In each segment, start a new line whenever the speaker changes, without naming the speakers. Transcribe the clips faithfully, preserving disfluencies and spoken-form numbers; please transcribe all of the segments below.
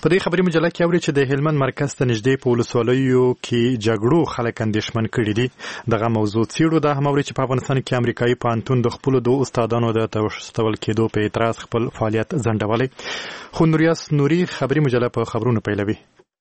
په دې خبري مجله کې اوري چې د هلمند مرکز ته نږدې په ولسوالیو کې جګړو خلک اندېښمن کړي دي. دغه موضوع څېړو. دا هم اوري چې په افغانستان کې امریکایي پوهنتون د خپلو دوه استادانو د توسول کېدو په اعتراض خپل فعالیت ځنډولی. خو نوریاس نوري خبري مجله په خبرونو پیلوي.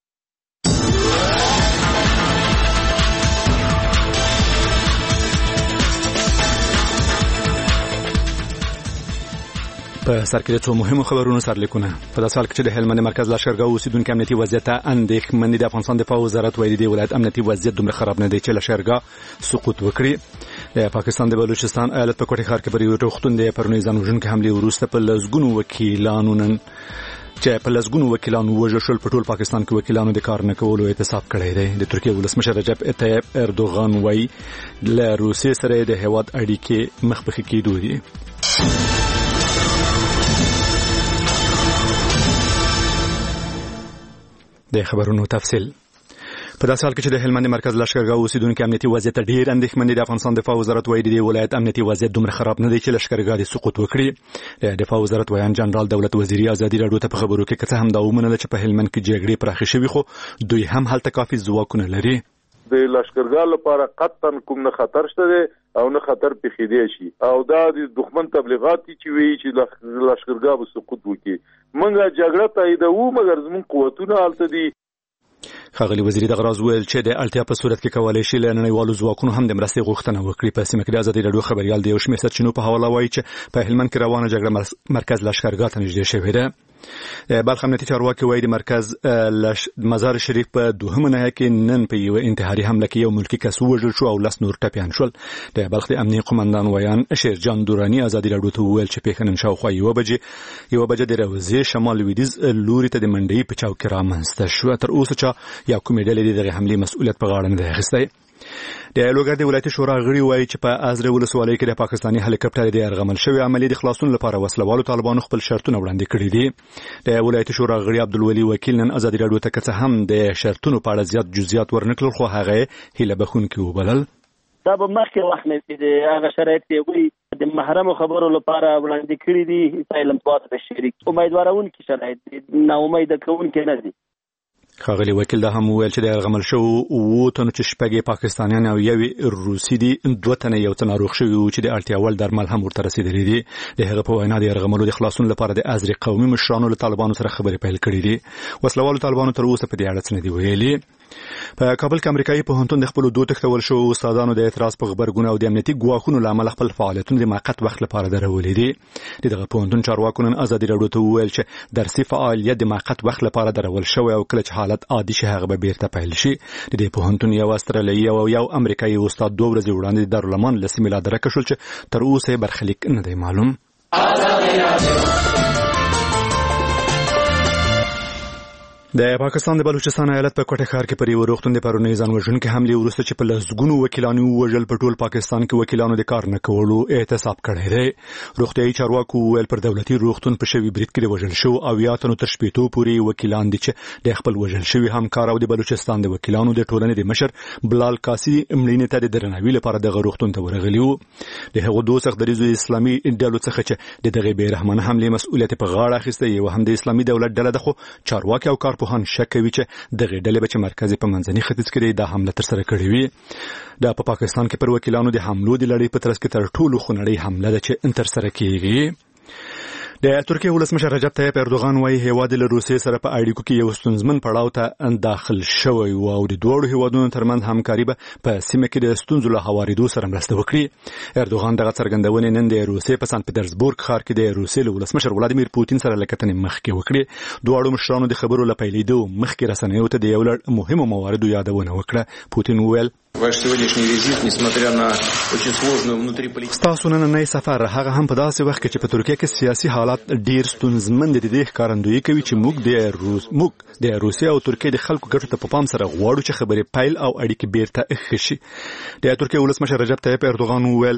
په سر کې د څو مهمو خبرونو سرلیکونه. په داسې حال کې چې د هلمند مرکز لښکرګاه اوسیدونکو امنیتي وضعیت اندېښمن دي. د افغانستان دفاع وزارت ویلي دی ولایت امنیتي وضعیت دومره خراب نه دی چې لښکرګاه سقوط وکړي. د پاکستان د بلوچستان ایالت په کوټه ښار کې پر یو روغتون د پرونی ځان وژونکو حملې وروسته په لسګونو وکیلانو نن چې په لسګونو وکیلانو وژل شول په ټول پاکستان کې وکیلانو د کار نه کولو اعتصاب کړی دی. د ترکیه ولسمشر رجب طیب اردوغان وایي له روسیې سره د هیواد اړیکې مخ په ښه کېدو دي. د خبرونو تفصیل. په داسې حال کې چې د هلمند مرکز لښکرګاه اوسیدونکو امنیتي وضعیت ډیر اندېښمن دي. د افغانستان دفاع وزارت وایي د ولایت امنیتي وضعیت دومره خراب نه دی چې لښکرګاه د سقوط وکړي. د دفاع وزارت ویان جنرال دولت وزیری ازادي راډیو ته په خبرو کې کڅه هم دا ومنله چې په هلمند کې جګړې پراخې شوې خو دوی هم هلته کافي ځواکونه لري.
د لښکرګاه لپاره قطعا کوم نه خطر شته دی او نه خطر پیښیدای شي او دا د دښمن تبلیغات چې وی چې لښکرګاه به سقوط وکړي. موږ جګړه تاییدوو مګر زموږ قوتونه هلته دي.
ښاغلي وزیري دغه راز ویل چې د اړتیا په صورت کې کولای شي له نړیوالو ځواکونو هم د مرستې غوښتنه وکړي. په سیمه کې د ازادي راډیو خبريال د یو شمېر سرچینو په حواله وایي چې په هلمند کې روانه جګړه مرکز لښکرګاه ته نږدې شوې ده. بلخ امنیتي چارواکي وایي د مرکز مزار شریف په دوهمه ناحیه کې نن په یو انتحاري حمله کې یو ملکی کس وژل شو او لس نور ټپیان شول. د بلخ د امنیتي قومندان ویان شیرجان دورانی ازادي راډیو ته وویل چې پیښه نن شاوخوا یوه بجې یوه بجه د روضې شمال لویدیځ لوري ته د منډۍ په چوک کې رامنځته شوه. تر اوسه چا یا کومې ډلې د دغې حملې مسؤلیت په غاړه نه دی اخیستی. د لوګر د ولایتي شورا غړي وایي چې په ازره ولسوالۍ کې د پاکستاني هلیکاپټر د ارغمل شوی عملیې د خلاصون لپاره وسلوالو طالبانو خپل شرطونه وړاندې کړي دي. د ولایتي شورا غړي عبدالولي وکیل نن ازادي راډیو ته کڅه هم د شرطونو په اړه زیات جزئیات ورنکړل خو هغه هیله بخونکي وبلل.
دا به مخکې وخت نه چې د هغه شرایط دی د محرم خبرو لپاره وړاندې کړي دي. سایلم پات به شریک امیدوارونکي شرایط دي نه امید کوونکي نه دي.
ښاغلي وکیل دا هم وویل چې د ارغمل شو اووه تنو چې شپږ پاکستانیان او یو روسي دي دوه تنه یو څه ناروغ شوي وو چې د اړتیا وړ درمل هم ورته رسېدلي دي. د هغه په وینا د ارغملو د خلاصون لپاره د ازرې قومي مشرانو له طالبانو سره خبرې پیل کړې دي. وسلوالو طالبانو تر اوسه په دې اړه څه نه دي ویلي. په کابل کې امریکایي پوهنتون د خپل دوه تختول شو استادانو د اعتراض په خبرګون او د امنیتي ګواښونو لامل خپل فعالیتونه د موقت وخت لپاره درولې دي. دغه پوهنتون چارواکو نن ازادي راډیو ته وویل چې درسي فعالیت د موقت وخت لپاره درول شوی او کله چې حالت عادي شي هغه به بیرته پیل شي. د دې پوهنتون یو استرالیایي او یو امریکایي استاد دوه ورځې وړاندې د دارالمان له سیمې لادرکه شول چې تر اوسه برخلیک نه دی معلوم. د پاکستان د بلوچستان ایالت په کوټه ښار کې پر یو روغتون د پرونی ځان وژونکو حملې وروسته چې په لسګونو وکیلانو وژل په ټول پاکستان کې وکیلانو د کار نه کولو اعتصاب کړی دی. روغتیايي چارواکو ویل پر دولتي روغتون په شوی برید کې د وژل شو او یا تنو تر شپېتو پورې وکیلان دي چې د خپل وژل شوی همکار او د بلوچستان د وکیلانو د ټولنې د مشر بلال قاسی مړینې ته د درناوي لپاره د روغتون ته ورغلی وو. د هغو دوه څخه د اسلامي ډلو څخه چې د دغه بیرحمانه حملې مسؤلیت په غاړه اخیسته یو هم د اسلامي دولت ډله ده خو چارواکي او کار په شک کوي چې دغه ډلې به چې مرکزي په منځني ختیځ کې د حمله تر سره کړې وي. دا په پاکستان کې پر وکیلانو د حملو د لړۍ په ترڅ کې تر ټولو خونړۍ حمله ده چې تر سره کیږي. د ترکیه ولسمشر رجب طیب اردوغان وایي هیواد له روسیې سره په اړیکو کې یو ستونزمن پړاو ته داخل شوی و او د دوړو هیوادونو ترمنځ همکاري به په سیمه کې د ستونزو له هوارېدو سره مرسته وکړي. اردوغان دغه څرګندونې نن د روسیې په سانت پټرزبورګ ښار کې د روسیې له ولسمشر ولادیمیر پوتین سره له کتنې مخکې وکړي. دواړو مشرانو د خبرو له پیلېدو مخکې رسنیو ته د یو لړ مهمو مواردو یادونه وکړه. پوتین وویل
Ваш сегодняшний визит, несмотря на очень сложную внутриполитическую...
ستاسو نننی سفر هغه هم په داسې وخت کې چې په ترکیه کې سیاسي حالات ډیر ستونزمن دي د ښکارندویي کوي چې موږ د روس موږ د روسیې او ترکیې د خلکو ګټو ته په پام سره غواړو چې خبرې پیل او اړیکې بیرته ښه شي. د ترکیې ولسمشر رجب طیب اردوغان وویل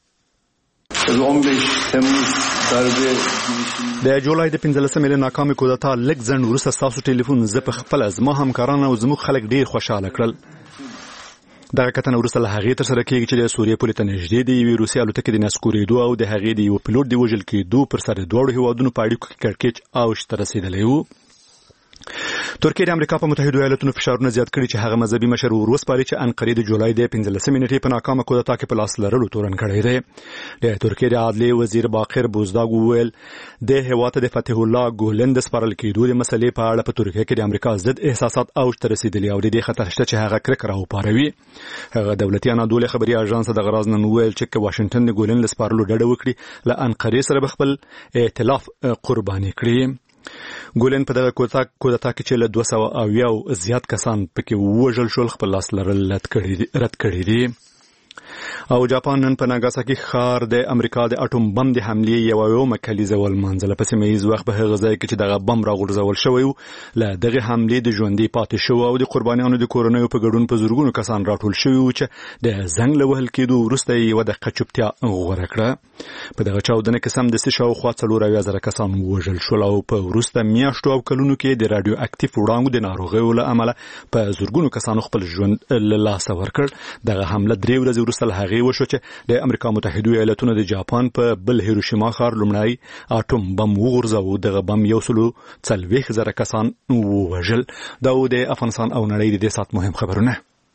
د جولای د پنځلسمې له ناکامې کودتا لږ ځنډ وروسته ستاسو ټلیفون زه په خپل زما همکاران او زموږ خلک ډیر خوشاله کړل. دغه کتنه وروسته له هغې تر سره کېږي چې د سوریې پولې ته نږدې د یوې روسي الوتکې د نسکورېدو او د هغې د یوه پیلوټ د وژل کېدو پر سر د دواړو هیوادونو په اړیکو کې کړکېچ اوج ته رسېدلی و. ترکیه د امریکا په متحده ایالاتونو فشارونه زیات کړي چې هغه مذهبي مشر وروس پالي چې انقرې د جولای د پنځلسمې نیټې په ناکامه کودتا کې په لاس لرلو تورن کړی دی. د ترکیه د عدلیې وزیر باقر بوزداګ وویل د هیواد د فتح الله ګولن د سپارل کېدو د مسلې په اړه په ترکیه کې د امریکا ضد احساسات اوج ته رسیدلي او د دې خطر شته چې هغه کرکه راوپاروي. هغه دولتي انادول خبري اژانس د غراز نن ویل چې واشنگټن د ګولن له سپارلو ډډه وکړي له انقرې سره خپل ائتلاف قرباني کړي. ګولن په دغه کودتا کې چې له دوه سوه اویا زیات کسان پکې ووژل شول خپل لاس لرل رد کړي دي. او جاپان نن په ناګاساکي ښار د امریکا د اټوم بم د حملې یو یومه کلیزه ولمانځله. په سیمه ییز وخت په هغه ځای کې چې دغه بم راغورځول شوی و له دغه حملې د ژوندي پاتې شو او د قربانیانو د کورنیو په ګډون په زورګونو کسان راټول شوي و چې د زنګ له وهل کېدو وروسته یې یوه دقیقه چوپتیا غوره کړه. په دغه چاودنه کې سمدستي شاوخوا څلور اویا زره کسان ووژل شول او په وروسته میاشتو او کلونو کې د راډیو اکټیف وړانګو د ناروغیو له امله په زورګونو کسانو خپل ژوند له لاسه ورکړ. دغه حمله درې ورځې وروسته له هغې وشو چې د امریکا متحده ایالاتونو د جاپان په بل هیروشیما ښار لومړی اټوم بم وغورځاوه. دغه بم یو سلو څلوېښت زره کسان ووژل. دا و د افغانستان او نړۍ د دې ساعت مهم خبرونه.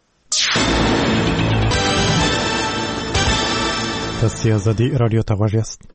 تاسو ازادي رادیو ته غوږ یاست.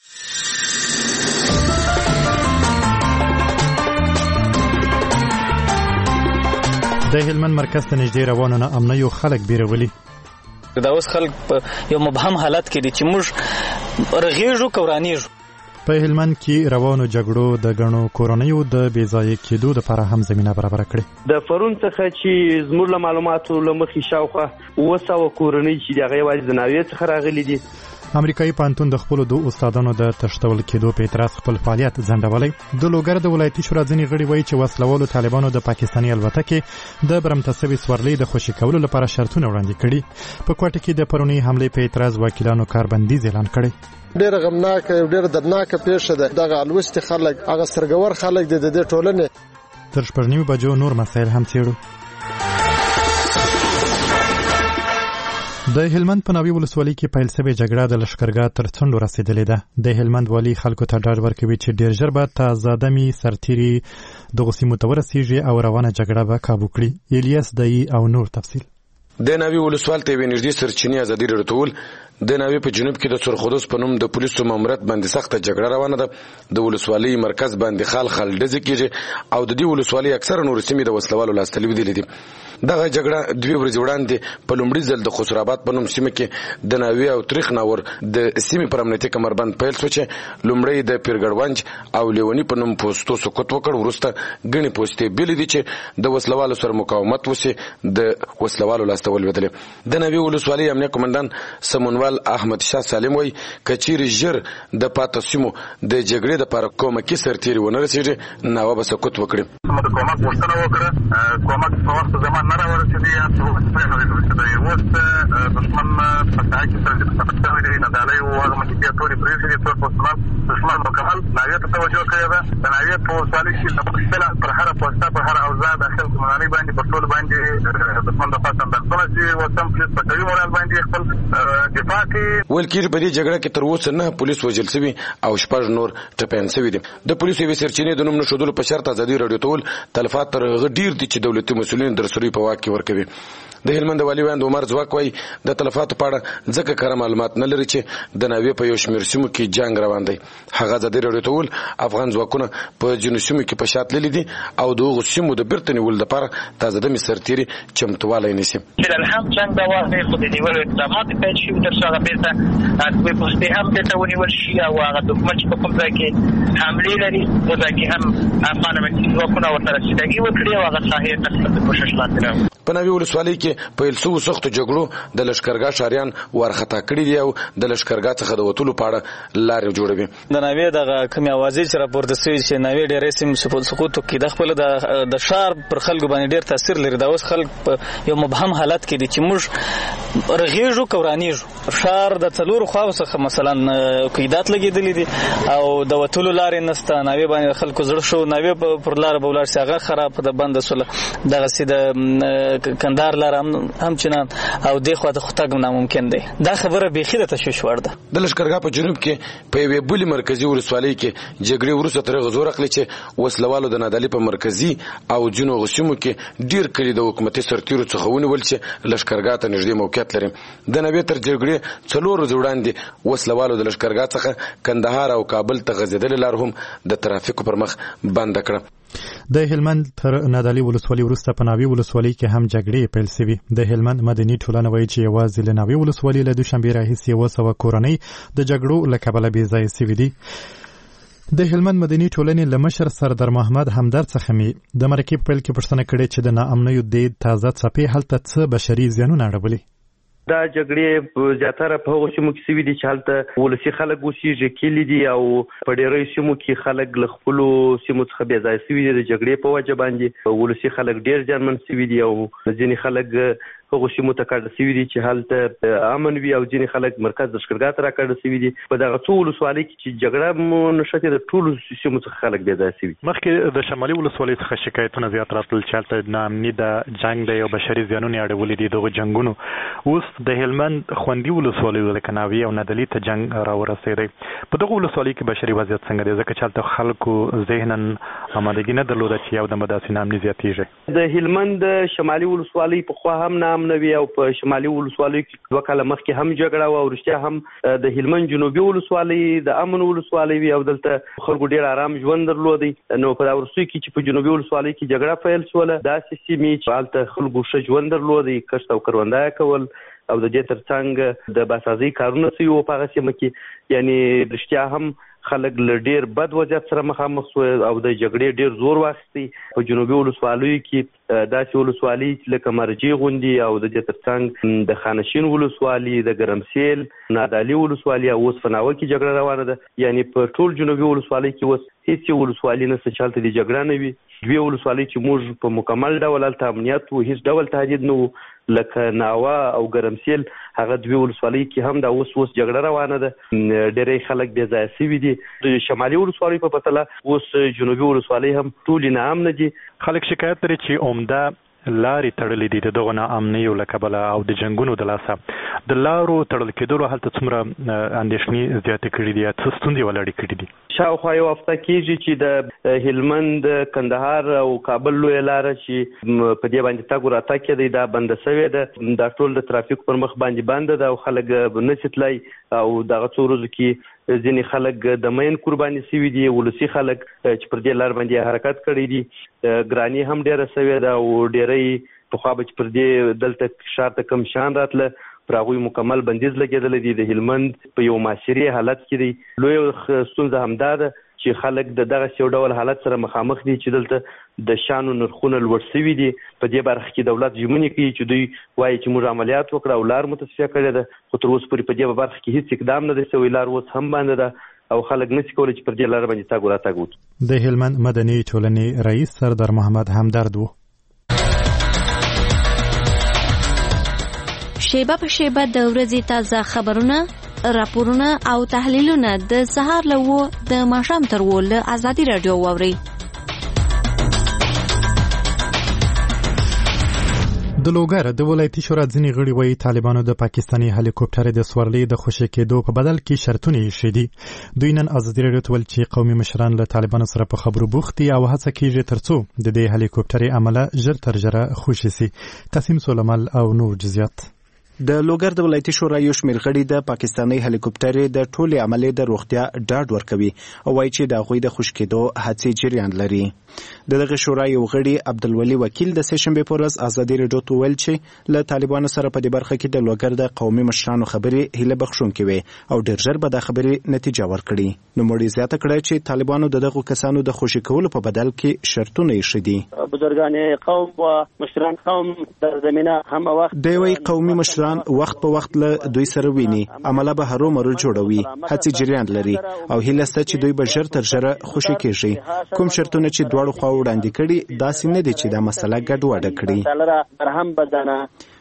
د هلمند مرکز ته نږدې روانو نه امنیو خلک بیرولي.
دا اوس خلک په یو مبهم حالت کې دي چې موږ رغېږو که ورانېږو.
په هلمند کې روانو جګړو د ګڼو کورنیو د بې ځایه کېدو دپاره هم زمینه برابره کړې.
د پرون څخه چې زموږ له معلوماتو له مخې شاوخوا اووه سوه کورنۍ چې د هغې یوازې د ناوې څخه راغلي دي.
امریکایي پوهنتون د خپلو دوو استادانو د تښتول کېدو په اعتراض خپل فعالیت ځنډولی. د لوګر د ولایتي شورا ځینې غړي وایي چې وسلوالو طالبانو د پاکستاني الوتکې د برمته سوي سورلۍ د خوشي کولو لپاره شرطونه وړاندې کړي. په کوټه کې د پرونۍ حملې په اعتراض وکیلانو کاربندیز اعلان کړی.
ډېر غمناک ډېر دردناک پیښه ده. دغه الوستي خلک هغه سترګور خلک د دې ټولنې.
تر شپږ نیمې بجو نور مسایل هم څېړو. د هلمند په ناوې ولسوالۍ کې پیل شوې جګړه د لښکرګاه تر څنډو رسېدلې ده. د هلمند والي خلکو ته ډاډ ورکوي چې ډېر ژر به تازه دمې سرتېري دغو سیمو ته ورسېږي او روانه جګړه به کابو کړي. الیاس دایي او نور تفصیل.
د ناوې ولسوال ته یوې نږدې سرچینې ازادي راټول. د ناوې په جنوب کې د سرخودوس په نوم د پولیسو ماموریت باندې سخته جګړه روانه ده. د ولسوالۍ مرکز باندې خال خال ډزې کېږي او د دې ولسوالۍ اکثره نورې سیمې د وسلوالو لاسته لوېدلې دي. دغه جګړه دوې ورځې وړاندې په لومړي ځل د خسراباد په نوم سیمه کې د ناوې او تریخ ناور د سیمې پر امنیتي کمربند پیل شو چې لومړی د پیرګړونج او لیونی په نوم پوستو سقوط وکړ. وروسته ګڼې پوستې بېلې دي چې د وسلوالو سره مقاومت وسي د وسلوالو لاسته ولوېدلې. د ناوې ولسوالۍ امنیه قومندان سمونوال احمد شاه سالم وایي که چیرې ژر د پاتې سیمو د جګړې دپاره کومکي سرتېري ونه رسېږي ناوه به سقوط وکړي.
د کومک غوښتنه وکړه. کومک په وخت زمان نه راورسېدی یا څه ورسېدی. اوس دښمن په ساحه کې سره ثبت شوی دی. نادالۍ او هغه مکتبې ټولې پرېښې دي. ټول پوستمان دښمن مکمل ناوې ته توجه کړې ده. د ناوې په ولسوالۍ کې خپله پر هره پوسته پر هره اوضاع داخل قومندانۍ باندې پر ټولو باندې دښمن د خوا سمدستونه چې وسم پولیس په قوي مورال باندې خپل دفاع کوي.
ویل کېږي په دې جګړه کې تر اوسه نه پولیس وژل شوي او شپږ نور ټپیان شوي دي. د پولیسو یوې سرچینې د نوم نه ښودلو په شرط ازادي راډیو ته وویل تلفات تر هغه ډېر دي چې دولتي مسؤلین د رسنیو په واک کې ورکوي. د هلمند والي ویاند عمر ځواک وایي د تلفاتو په اړه ځکه کره معلومات نه لري چې د ناوې په یو شمېر سیمو کې جنګ روان دی. هغه ازادي راډیو ته وویل افغان ځواکونه په ځینو سیمو کې په شا تللي دي او د هغو سیمو د بیرته نیولو دپاره تازه دمې سرتېري چمتوالی نیسي.
هم جنګ روان دی خو د نیولو اقدامات پیل شوي تر څو هغه بیرته دوې پوستې هم بیرته ونیول شي او هغه دښمن چې په کوم ځای کې حملې لري په ځای کې هم افغان امنیتي ځواکونه ورسره سیدګي وکړي او هغه ساحې ته د کوشش لاندې راوړي.
په ناوې ولسوالۍ کې پیل شوو سختو جګړو د لښکرګاه ښاریان وارخطا کړي دي او د لښکرګاه څخه د وتلو په اړه لارې جوړوي.
د ناوې دغه کومې اوازې چې راپورته سوي چې ناوې ډېرې سیمې سقوط وکړي د خپله د ښار پر خلکو باندې ډېر تاثیر لري. دا اوس خلک په یو مبهم حالت کې دي چې موږ رغېږو که ورانېږو. ښار د څلورو خواو څخه مثلا قیدات لګېدلي دي او د وتلو لارې نسته. ناوې باندې خلکو زړه شو ناوې پر لاره به ولاړ شي هغه خراب ده بنده سوله. دغسې د کندهار لار هم چنان او د خو د خطګ ناممکن دی. دا خبره بيخي د تشویش وړ ده.
د لشکرګاه په جنوب کې په یوې بلې مرکزی ولسوالۍ کې جګړې وروسته تر غزور اخلي چې وسلوالو د نادعلي په مرکزی او جنوب غسیمو کې ډیر کلی د حکومتي سرتیرو څخه ونیول چې لشکرګاه ته نږدې موقعیت لري. د نوې تر جګړې څلور ورځې وړاندې وسلوالو د لشکرګاه څخه کندهار او کابل ته غځېدلې لار هم د ترافیکو پر مخ بند کړه.
د هلمند تر نادعلي ولسوالۍ وروسته په ناوې ولسوالۍ کې هم جګړې پیل شوې. د هلمند مدني ټولنه وایي چې یوازې له ناوې ولسوالۍ له دوشنبې راهیسې یوه سوه کورنۍ د جګړو له کبله بې ځایه شوي دي. د هلمند مدني ټولنې له مشر سردار محمد همدرد څخه مې د مرکې په پیل کې پوښتنه کړې چې د ناامنیو د تازه څپې هلته څه بشري زیانونه اړولي.
دا جګړې زیاتره په هغو سیمو کې شوي دي چې هلته ولسي خلک اوسېږي، کلي دي، او په ډېرو سیمو کې خلک له خپلو سیمو څخه بې ځایه شوي دي. د جګړې په وجه باندې ولسي خلک ډېر زیانمن شوي دي او ځینې خلک هغو سیمو ته کډه شوي دي چې هلته امن وي او ځینې خلک مرکز لشکرګاه ته راکډه شوي دي. په دغه څو ولسوالۍ کې چې جګړه مو نښتې د ټولو سیمو څخه خلک بې ځایه شوي.
مخکې د شمالي ولسوالۍ څخه شکایتونه زیات راتلل چې هلته ناامني د جنګ دی او بشري زیانونه یې اړولي دي دغو جنګونو. اوس د هلمند خوندي ولسوالیو لکه ناوې او نادعلي ته جنګ راورسېدی. په دغو ولسوالیو کې بشري وضعیت څنګه دی؟ ځکه چې هلته خلکو ذهنا آمادګي نه درلوده چې یو دمه داسې ناامني زیاتېږي.
د هلمند شمالي ولسوالۍ پخوا هم ناامنه وي او په شمالي ولسوالیو کې دوه کاله مخکې هم جګړه وه او رښتیا هم د هلمند جنوبي ولسوالۍ د امن ولسوالۍ وي او دلته خلکو ډېر آرام ژوند درلودی. نو په دا وروستیو کې چې په جنوبي ولسوالۍ کې جګړه پیل شوله، داسې سیمې چې هلته خلکو ښه ژوند درلودی، کښت او کروندایه کول او د دې ترڅنګ د باسازۍ کارونه شوي وو په هغه سیمه کې. یعنې رښتیا هم خلک له ډېر بد وضعیت سره مخامخ شو او د جګړې ډېر زور واخیستی. په جنوبي ولسوالیو کې داسې ولسوالۍ لکه مرجې غوندې او د دې ترڅنګ د خانشین ولسوالي، د ګرمسیل، نادعلي ولسوالي او اوس په ناوه کې جګړه روانه ده. یعنې په ټول جنوبي ولسوالۍ کې اوس هېڅ ولسوالي نشته چې هلته د جګړه نه وي. دوی ولسوالۍ چې موږ په مکمل ډول هلته امنیت و، هېڅ ډول تهدید نه و، لکه ناوه او ګرمسیل، هغه دوی ولسوالۍ کې هم دا اوس اوس جګړه روانه ده. ډېری خلک بې ځایه شوي دي. د شمالي ولسوالۍ په پرتله اوس جنوبي ولسوالۍ هم ټولې ناامنه دي.
خلک شکایت لري چې عمده لارې تړلې دي د دغو ناامنیو له کبله او د جنګونو د لاسه. د لارو تړل کېدلو هلته څومره اندېښنې زیاتې کړي دي یا څه ستونزې ولاړې کړي دي؟
شاوخوا یو هفته کېږي چې د هلمند، کندهار او کابل لویه لاره چې په دې باندې تګ وراتګ کېدی دا بنده شوې ده. دا ټول د ترافیک پر مخ باندې بنده ده او خلک نشي تللی او دغه څو ورځو کې ځینې خلک د مین قرباني شوي دي. ولسي خلک چې پر دې لار باندې حرکت کړی دي، ګراني هم ډېره شوې ده او ډېری پخوا به چې پر دې دلته ښار ته کم شیان راتله پر هغوی مکمل بندیز لګېدلی دی. د هلمند په یو معاشري حالت کې دی. لویه ستونزه همدا ده چې خلک د دغه یو ډول حالت سره مخامخ دي چې دلته د شانو نرخونه لوړ شوي دي. په دې برخه کې دولت ژمنې کوي چې دوی وایي چې موږ عملیات وکړه او لار مو تصفیه کړې ده، خو تر اوسه پورې په دې برخه کې هېڅ اقدام نه دی شوی. لار اوس هم بنده ده او خلک نشي کولی چې پر دې لار باندې تګ وراتګ وکړي.
د هلمند مدني ټولنې رئیس سردار محمد همدرد و.
شیبه په شیبه د ورځې تازه خبرونه، راپورونه او تحلیلونه د سهار له اوه د ماښام تر اوه له ازادي راډیو واورئ.
د لوګر د ولایتي شورا ځینې غړي وایي طالبانو د پاکستاني هلیکوپټر د سورلۍ د خوشي کېدو په بدل کې شرطونه ایښي دي. دوی نن ازادي راډیو ته ویل چې قومي مشران له طالبانو سره په خبرو بوخت دي او هڅه کېږي ترڅو د دې هلیکوپټر عمله ژر تر ژره خوشي شي. قاسم سولمل او نور جزئیات.
د لوګر د ولایتي شورا یو شمېر غړي د پاکستاني هلیکوپټر د ټولې عملې د روغتیا ډاډ ورکوي او وایي چې د هغوی د خوشي کېدو هڅې جریان لري. د دغه شورا یو غړي عبدالولي وکیل د سه شنبې په ورځ ازادي راډیو ته ویل چې له طالبانو سره په دې برخه کې د لوګر د قومي مشرانو خبرې هیله بخښونکې وې او ډېر ژر به دا خبرې نتیجه ورکړي. نوموړي زیاته کړه چې طالبانو د دغو کسانو د خوشي کولو په بدل کې شرطونه ایښي دي.
بزرګان قوم و مشران قوم در زمینه هم وخت
دی وایي قومي مشران وخت په وخت له دوی سره ویني، عمله به هرو مرو جوړوي، هڅې جریان لري او هیله سته چې دوی به ژر تر ژره خوشي کېږي. کوم شرطونه چې دواړو خواو وړاندې کړي داسې نه دي چې دا مسله ګډوډه کړي.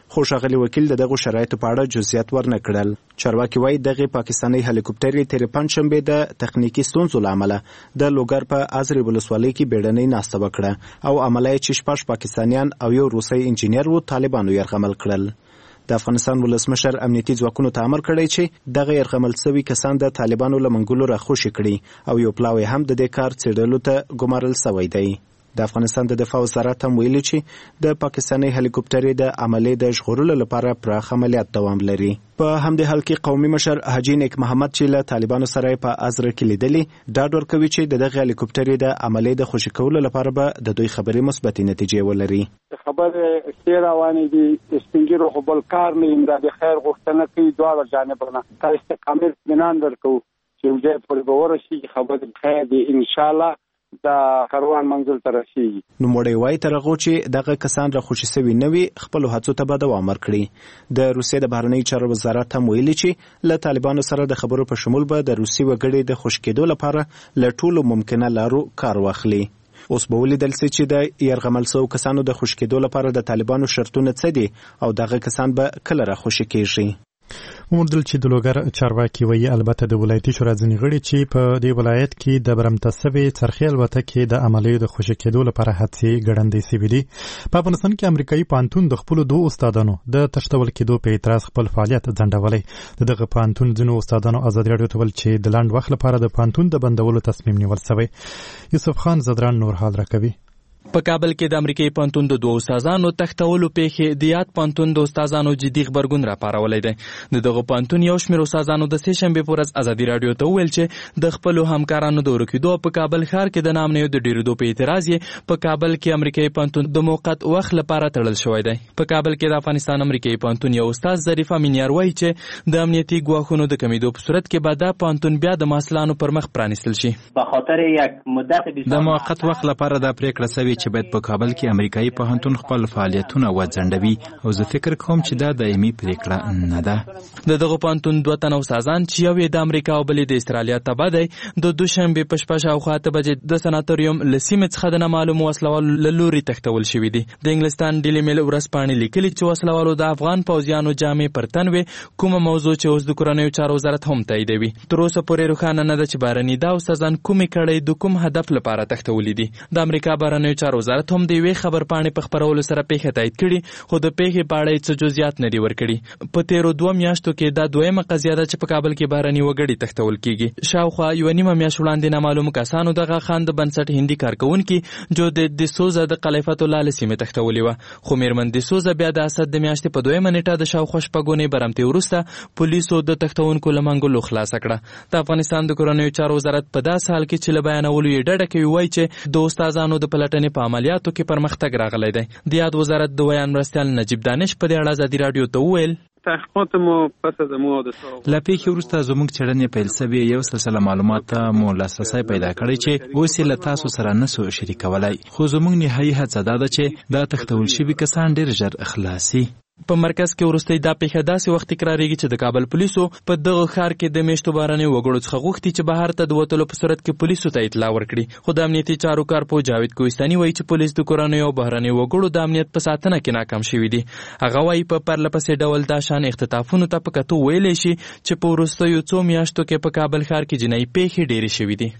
خو ښاغلي وکیل دغه شرایطو په اړه جزئیات ورنه کړل. چارواکي وایي دغه پاکستاني هلیکوپټر تیر پنځشنبه د تخنیکی ستونزو له امله د لوګر په ازري ولسوالۍ کې بیړنۍ ناسته وکړه او عملیات چې شپږ پاکستانیان او یو روسي انجینر وو طالبانو یرغمل کړل. د افغانستان ولسمشر امنیتي ځواکونو ته امر کړی چې دغه یرغمل شوي کسان د طالبانو له منګولو راخوشي کړي او یو پلاوی هم د دې کار څېړلو ته ګمارل شوی دی. د افغانستان د دفاع وزارت هم ویلي چې د پاکستاني هلیکوپټر د عملیې د ژغورلو لپاره پراخ عملیات دوام لري. په همدې حال کې قومي مشر حاجي نیک محمد چې له طالبانو سره په ازره کې لیدلي ډاډ ورکوي چې دغه هلیکوپټر د عملیې د خوشي کولو لپاره به د دوی خبرې مثبتې نتیجې ولري.
خبره ډیر روانې دي سپینګیرو خو بل کار نه ایم د خیر غوښتنه کوي دواړه جانبونه تا استقامت اطمینان درکو چې وجه پر باور شي خبره خیر دی ان شاء الله دا کاروان منزل ته رسیږي.
نو موړی وای تر هغه چې دغه کسان را خوشي سوي نوي خپل هڅو ته به دوام ورکړي. د روسیې د بهرنی چارو وزارت هم ویلي چې له طالبانو سره د خبرو په شمول به د روسي وګړي د خوش کېدو لپاره له ټولو ممکنه لارو کار واخلي. اوس به ولیدل سي چې د یرغمل شوو کسانو د خوش کېدو لپاره د طالبانو شرطونه څه دي او دغه کسان به کله را خوشي کېږي.
وموندل چې د لوګر چارواکي وایي البته د ولایتي شورا ځینې غړي چې په دې ولایت کې د برمته سوي څرخي الوتکې د عملیو د خوشي کېدو لپاره هڅې ګړندۍ سوي دي. په افغانستان کې امریکایي پوهنتون د خپلو دوه استادانو د تشتول کېدو په اعتراض خپل فعالیت ځنډولی. د دغه پوهنتون ځینو استادانو ازادي راډیو ته ویل چې د لنډ وخت لپاره د پوهنتون د بندولو تصمیم نیول شوی. یوسف خان زدران نور حال راکوي.
په کابل کې د امریکایي پوهنتون د دوه استادانو تختولو پیښې د یاد پوهنتون د استادانو جدي خبرګون راپارولی دی. د دغه پوهنتون یو شمېر استادانو د سې شنبې په ورځ ازادي راډیو ته وویل چې د خپلو همکارانو د ورکېدو په کابل ښار کې د نامنیو د ډېرېدو په اعتراض یې په کابل کې امریکایي پوهنتون د موقت وخت لپاره تړل شوی دی. په کابل کې د افغانستان امریکایي پوهنتون یو استاد ظریف امینیار وایي چې د امنیتي ګواښونو د کمیدو په صورت کې به دا پوهنتون بیا د محصلانو پر مخ پرانیستل شي.
به خاطر یک مدت
د موقت وخت لپاره دا پریکړه شوې چې باید په کابل کې امریکایي پوهنتون خپل فعالیتونه وځنډوي او زه فکر کوم چې دا دایمي پریکړه نه ده.
د دغه پوهنتون دوه تنه استادان چې یو یې د امریکا او بل یې د استرالیا تبع دی د دوشنبې په شپه شاوخوا اته بجې د سناتوریوم له سیمې څخه د نامعلومو وسلوالو له لوري تښتول شوي دي. د انګلستان ډیلی میل ورځپاڼې لیکلي چې وسلوالو د افغان پوځیانو جامې پر تن وې، کومه موضوع چې اوس د کورنیو چارو وزارت هم تاییدوي. تر اوسه پورې روښانه نه ده چې بهرني دا استادان کومې کړۍ د کوم هدف لپاره تښتولي دي. د امریکا بهرنیو چارو وزارت هم د یوې خبر پاڼې په خپرولو سره پیښه تایید کړي خو د پیښې په اړه څه جزئیات نه دي ورکړي. په تیرو دوه میاشتو کې دا دویمه قضیه ده چې په کابل کې بهرني وګړي تښتول کیږي. شاوخوا یوه نیمه میاشت وړاندې نامعلومو کسانو دغه خان د بنسټ هندي کارکوونکي جو د دسوزه د قلیفت الله له سیمې تښتولې وه، خو میرمن دسوزه بیا د اسد د میاشتې په دویمه نیټه د شاوخوا شپږونې برمتې وروسته پولیسو د تښتونکو له منګولو خلاصه کړه. د افغانستان د کورنیو چارو وزارت په داسې حال کې چې له بیانولو یې ډډه کوي وایي چې د استادانو د پلټنې په عملیاتو کې پرمختګ راغلی دی. د یاد وزارت د ویان مرستیال نجیب دانش په دې اړه ازادي راډیو ته وویل
تحقیقات مو پس از مو د
لا پیښې وروسته زموږ څېړنې پیل شوې یو سلسله معلومات مو لاسرسی پیدا کړی چې اوس یې له تاسو سره نسو شریکولی، خو زموږ نهایي هڅه دا ده چې دا تښتول شوي کسان ډېر ژر خلاصي.
په مرکز کې وروستۍ دا پیښه داسې وخت تکراریږي چې د کابل پولیسو په دغه ښار کې د میشتو بهرنیو وګړو څخه غوښتي چې بهر ته د وتلو په صورت کې پولیسو ته اطلاع ورکړي. خو د امنیتي چارو کارپوه جاوید کوهستاني وایي چې پولیس د کورنیو او بهرنیو وګړو د امنیت په ساتنه کې ناکام شوي دي. هغه وایي په پرله پسې ډول دا شان اختطافونو ته په کتو ویلی شي چې په وروستیو څو میاشتو کې په کابل ښار کې جنایي پیښې ډېرې شوي دي.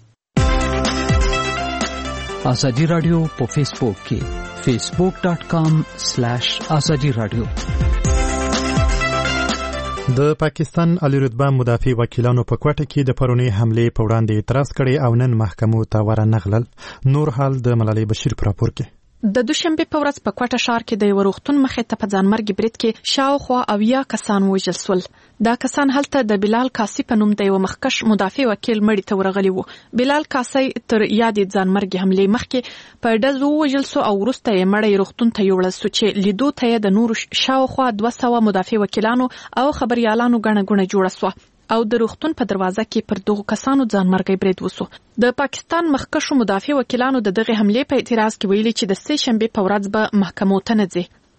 ازادي راډیو په فیسبوک کې فیسبوک ډاټ کام سلیش ازادي راډیو.
د پاکستان عالی رتبه مدافع وکیلانو په کوټه کې د پرونی حملې په وړاندې اعتراض کړی او نن محکمو ته ورنغلل. نور حال د ملالۍ بشیر په راپور کې.
د دوشنبه په ورځ په کوټه ښار کې د یو روغتون مخې ته په ځانمرګي برید کې شاوخوا اویا کسان وژل شول. دا کسان هلته د بلال کاسی په نوم د یو مخکش مدافع وکیل مړی ته ورغلی وو. بلال کاسی تر یادې ځانمرګي حملې مخکې په ډزو وژل سو او وروسته یې مړی روغتون ته یوړل سو چې لیدو ته یې د نورو شاوخوا دوه سوه مدافع وکیلانو او خبريالانو ګڼه ګوڼه جوړه سوه او د روغتون په دروازه کې پر دغو کسانو ځانمرګي برید وسو. د پاکستان مخکشو مدافع وکیلانو د دغه حملې په اعتراض کې ویلي چې د سې شنبې په ورځ به محکمو ته نه ځي.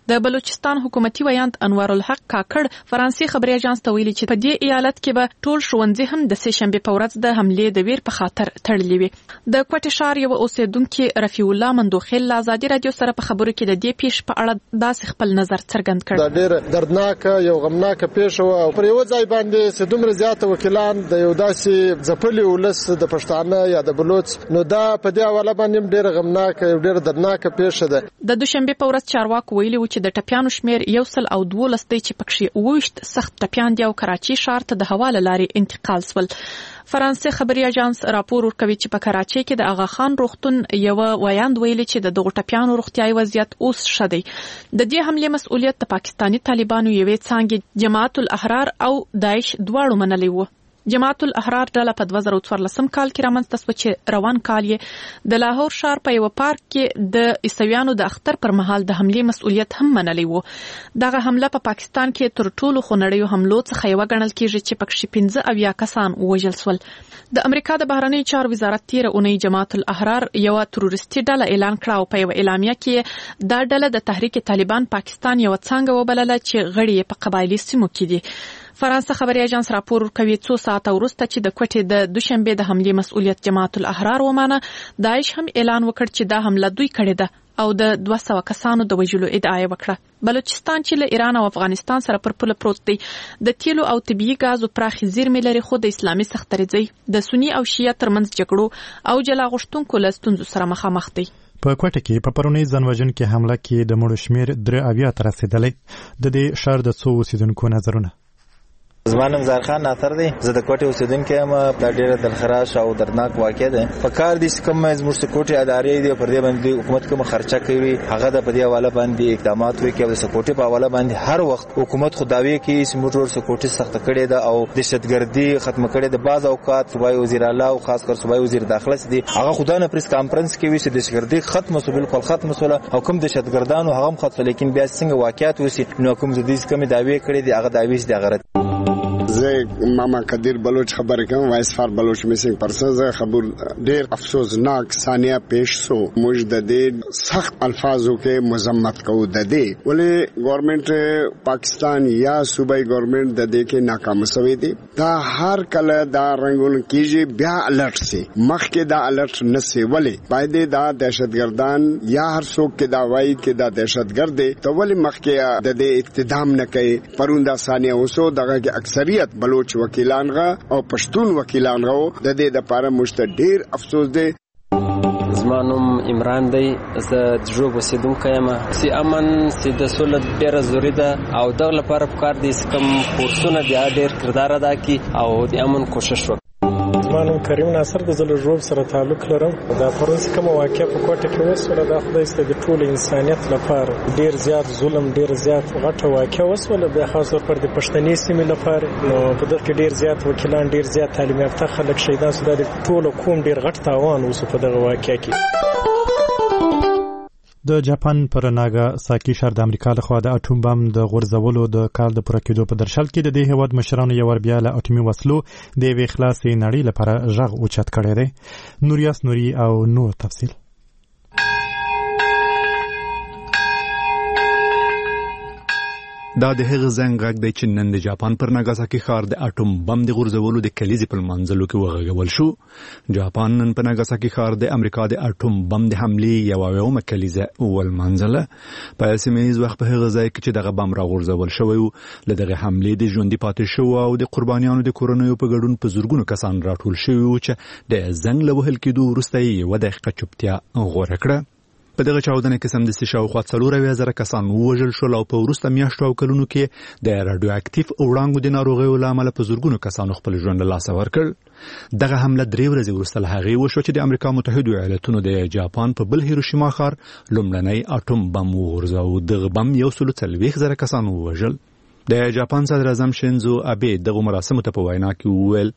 د بلوچستان حکومتي ویاند انوار الحق کاکړ فرانسې خبري اژانس ته ویلي چې په دې ایالت کې به ټول ښوونځي هم د سه شنبې په ورځ د حملې د ویر په خاطر تړلي وي. د کوټې ښار یو اوسیدونکو رفیع الله مندوخیل له ازادي رادیو سره په خبرو کې د دې پیښې په اړه داسې خپل نظر څرګند کړ.
دا ډېر دردناک یو غمناک پیښه و او پر یو ځای باندې چې دومره زیات وکیلان د یو داسې ځپلي ولس د پښتانه یا د بلوچ نو دا په دې حواله باندې ډېر غمناک یو ډېر دردناک پیښه ده.
د دوشنبه په ورځ چارواکو ویلي و چې د ټپیانو شمیر یو سل او دولس دی چې پکې وښت سخت ټپیان دی او کراچي ښار ته د حواله لارې انتقال سول. فرانسې خبري اژانس راپور ورکوي چې په کراچي کې د اغا خان روغتون یو ویاند ویلي چې د دغو ټپیانو روغتیايي وضعیت اوس ښه دی. د دې حملې مسؤلیت د پاکستاني طالبانو یوې څانګې جماعت الاحرار او داعش دواړو منلی و. جماعت الاحرار ډله په دوه زره څوارلسم کال کې رامنځته شوه چې روان کال یې د لاهور ښار په یو پارک کې د عیسویانو د اختر پر مهال د حملې مسؤلیت هم منلی و. دغه حمله په پا پاکستان کې تر ټولو خونړیو حملو څخه یو ګڼل کیږي چې پکې پنځه اویا کسان وژل شول. د امریکا د بهرنیو چارو وزارت تیر اونۍ جماعت الاحرار یو تروریستي ډله اعلان کړه او په یو اعلامیه کې دا ډله د تحریک طالبان پاکستان یو څنګه وبلله چې غړي یې په قبایلی سیمو کې دي. فرانسه خبري اژانس راپور ورکوي څو ساعته وروسته چې د کوټې د دوشنبه د حملې مسؤلیت جماعت الاحرار ومانه داعش هم اعلان وکړ چې دا حمله دوی کړې ده او د دوه سوه کسانو د وژلو ادعا یې وکړه. بلوچستان چې له ایران او افغانستان سره پر پوله پروت دی د تیلو او طبیعي غازو پراخې زیرمې لري خو د اسلامي سختدریځۍ د سني او شیعه ترمنځ جګړو او جلا غوښتونکو له ستونزو سره مخامخ دی.
په کوټه کې په پرونی ځانوژونکې حمله کې د مړو شمیر درې اویا ته رسیدلی. د دې ښار د څو اوسیدونکو نظرونه.
زما نوم زارخان ناصر دی. زه د کوټې اوسیدونکی یم. دا ډېره دلخراش او دردناک واقع ده. په کار دي چې کوم زموږ د کوټې ادارې دي پر دې باندې حکومت کوم خرچه کوي هغه د په دې حواله باندې اقدامات وکړي او د سکوټې په حواله باندې هر وخت حکومت خو دعوی کوي چې موږ ټول سکوټې سخته کړې ده او دهشتګردي ختمه کړې ده. بعض اوقات صوبایي وزیر اعلی او خاص کر صوبایي وزیر داخله دي هغه خدای نه پریس کانفرنس کوي چې دهشتګردي ختمه سو بالکل ختمه سو او کوم دهشتګردانو هغه خاص لیکن بیا څنګه واقعیت وسی نو کوم زديز کوم دعوی کړې دي هغه دعوی دي غلط.
زه ماما قدیر بلوچ خبر کوم وایس فار بلوچ میسنګ پرسن زه خبر ډیر افسوسناک ثانیه پیش سو موږ د دې سخت الفاظو کې مذمت کوو د دې ولې ګورنمنت پاکستان یا صوبایي ګورنمنت د دې کې ناکام شوی دی. دا هر کله دا رنگون کیږي بیا الرټ سي مخکې دا الرټ نسی ولې باید دا دهشتګردان یا هر څوک کې دا وایي کې دا دهشتګرد دی ته ولې مخکې د دې اقتدام نه کوي. پروندا ثانیه اوسو دغه کې اکثریت بلوچ وکیلان غا او پښتون وکیلان غا د دې د لپاره مشته ډیر افسوس دی.
زما نوم عمران دی. زه د ژوب اوسیدونکی یم. سی امن سی د سولت ډېره ضروري ده او دغه لپاره پکار دي چې کوم فورسونه بیا ډېر کردار ادا کړي او د امن کوشش وکړي.
زما نوم کریم ناصر د زله ژوب سره تعلق لرم. دا پرون کومه واقعه په کوټه کې وسوله دا خدای ستاسو د ټول انسانیت لپاره ډیر زیات ظلم ډیر زیات غټه واقعه وسوله به خاص طور پر د پښتني سیمې لپاره نو په دغه کې ډیر زیات وکیلان ډیر زیات تعلیم یافته خلک شهیدان شول. د ټول کوم ډیر غټ تاوان وسو په دغه واقعه کې.
د جاپان پر ناګاساکي ښار د امریکا لخوا د اټوم بم د غورځولو د کال د پوره کېدو په درشل کې د دې هیواد مشرانو یو ور بیا له اټومي وسلو د یوې خلاصې نړۍ لپاره غږ اوچت کړی دی. نوریاس نوري او نور تفصیل.
دا د هغه زنګ غږ دی چې نن د جاپان پر ناګاساکي ښار د اټوم بم د غورځولو د کلیزې په منځلو کې وغږول شو. جاپان نن په ناګاساکي ښار د امریکا د اټوم بم د حملې یوه اویاومه کلیزه ولمانځله. په سیمه ییز وخت په هغه ځای کې چې دغه بم راغورځول شوی و له دغه حملې د ژوندي پاتې شوو او د قربانیانو د کورنیو په ګډون په زرګونو کسان راټول شوي وو چې د زنګ له وهل کېدو وروسته یې یوه دقیقه چوپتیا غوره کړه. په دغه چاودنه کې سمدستي شاوخوا څلور اویا زره کسان ووژل شول او په وروسته میاشتو او کلونو کې د راډیو اکټیف وړانګو د ناروغیو له امله په زرګونو کسانو خپل ژوند له لاسه ورکړ. دغه حمله درې ورځې وروسته له هغې وشوه چې د امریکا متحدو ایالتونو د جاپان په بل هیروشیما ښار لومړنی اټوم بم وغورځاوه. دغه بم یو سلو څلوېښت زره کسان ووژل. د جاپان صدر اعظم شینزو ابې دغه مراسمو ته په وینا کې وویل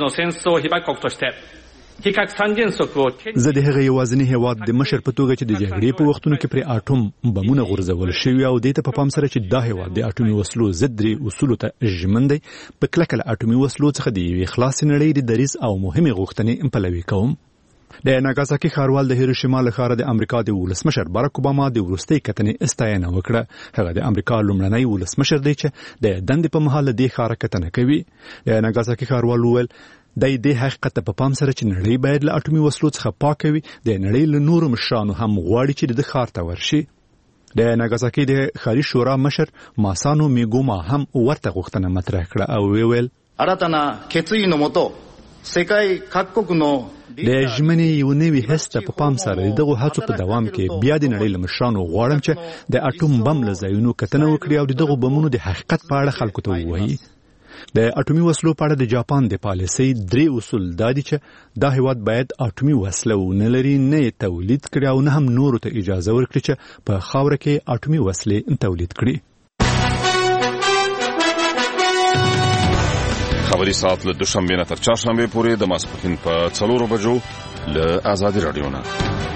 زه د هغه یوازینی هیواد د مشر په توګه چې د جګړې په وختونو کې پرې اټوم بمونه غورځول شوي او دې ته په پام سره چې دا هیواد د اټومي وسلو ضد درې اصولو ته ژمن دی په کلکه له اټومي وسلو څخه د یوې خلاصې نړۍ د دریځ او مهمې غوښتنې پلوي کوم. د ناګازاکي ښاروال د هیروشیما له ښاره د امریکا د ولسمشر باراک اوباما د وروستۍ کتنې استاینه وکړه. هغه د امریکا لومړنی ولسمشر دی چې د دندې په مهال د ښار کتنه کوي. د ناګازاکي ښاروال وویل د دې حقیقت په پام سره چې نړۍ باید له اټومي وسلو څخه پاک وي، د نړۍ له نورو مشرانو هم غواړي چې د ښار ته ورشي. د ناګازاکي د ښاري شورا مشر ماسانو میګوما هم ورته غوښتنه مطرح کړه او ویل
新たな決意のもと世界各国の
د ژمنې یو نوي هسته په پام سره دغه هڅو په دوام کې بیا د نړۍ له مشرانو غواړم چې د اټوم بم له ځایونو کتنه وکړي او دغه بمونو د حقیقت په اړه خلکو ته ووایي. د اټومي وسلو په اړه د جاپان د پالیسۍ درې اصول دا دي چې دا هیواد باید اټومي وسله ونه لري، نه یې تولید کړي او نه هم نورو ته اجازه ورکړي چې په خاوره کې اټومي وسلې تولید کړي.
خبري ساعت له دوشنبه نه تر چهارشنبه پورې د ماسپښین په څلورو بجو له آزادي رادیو نه.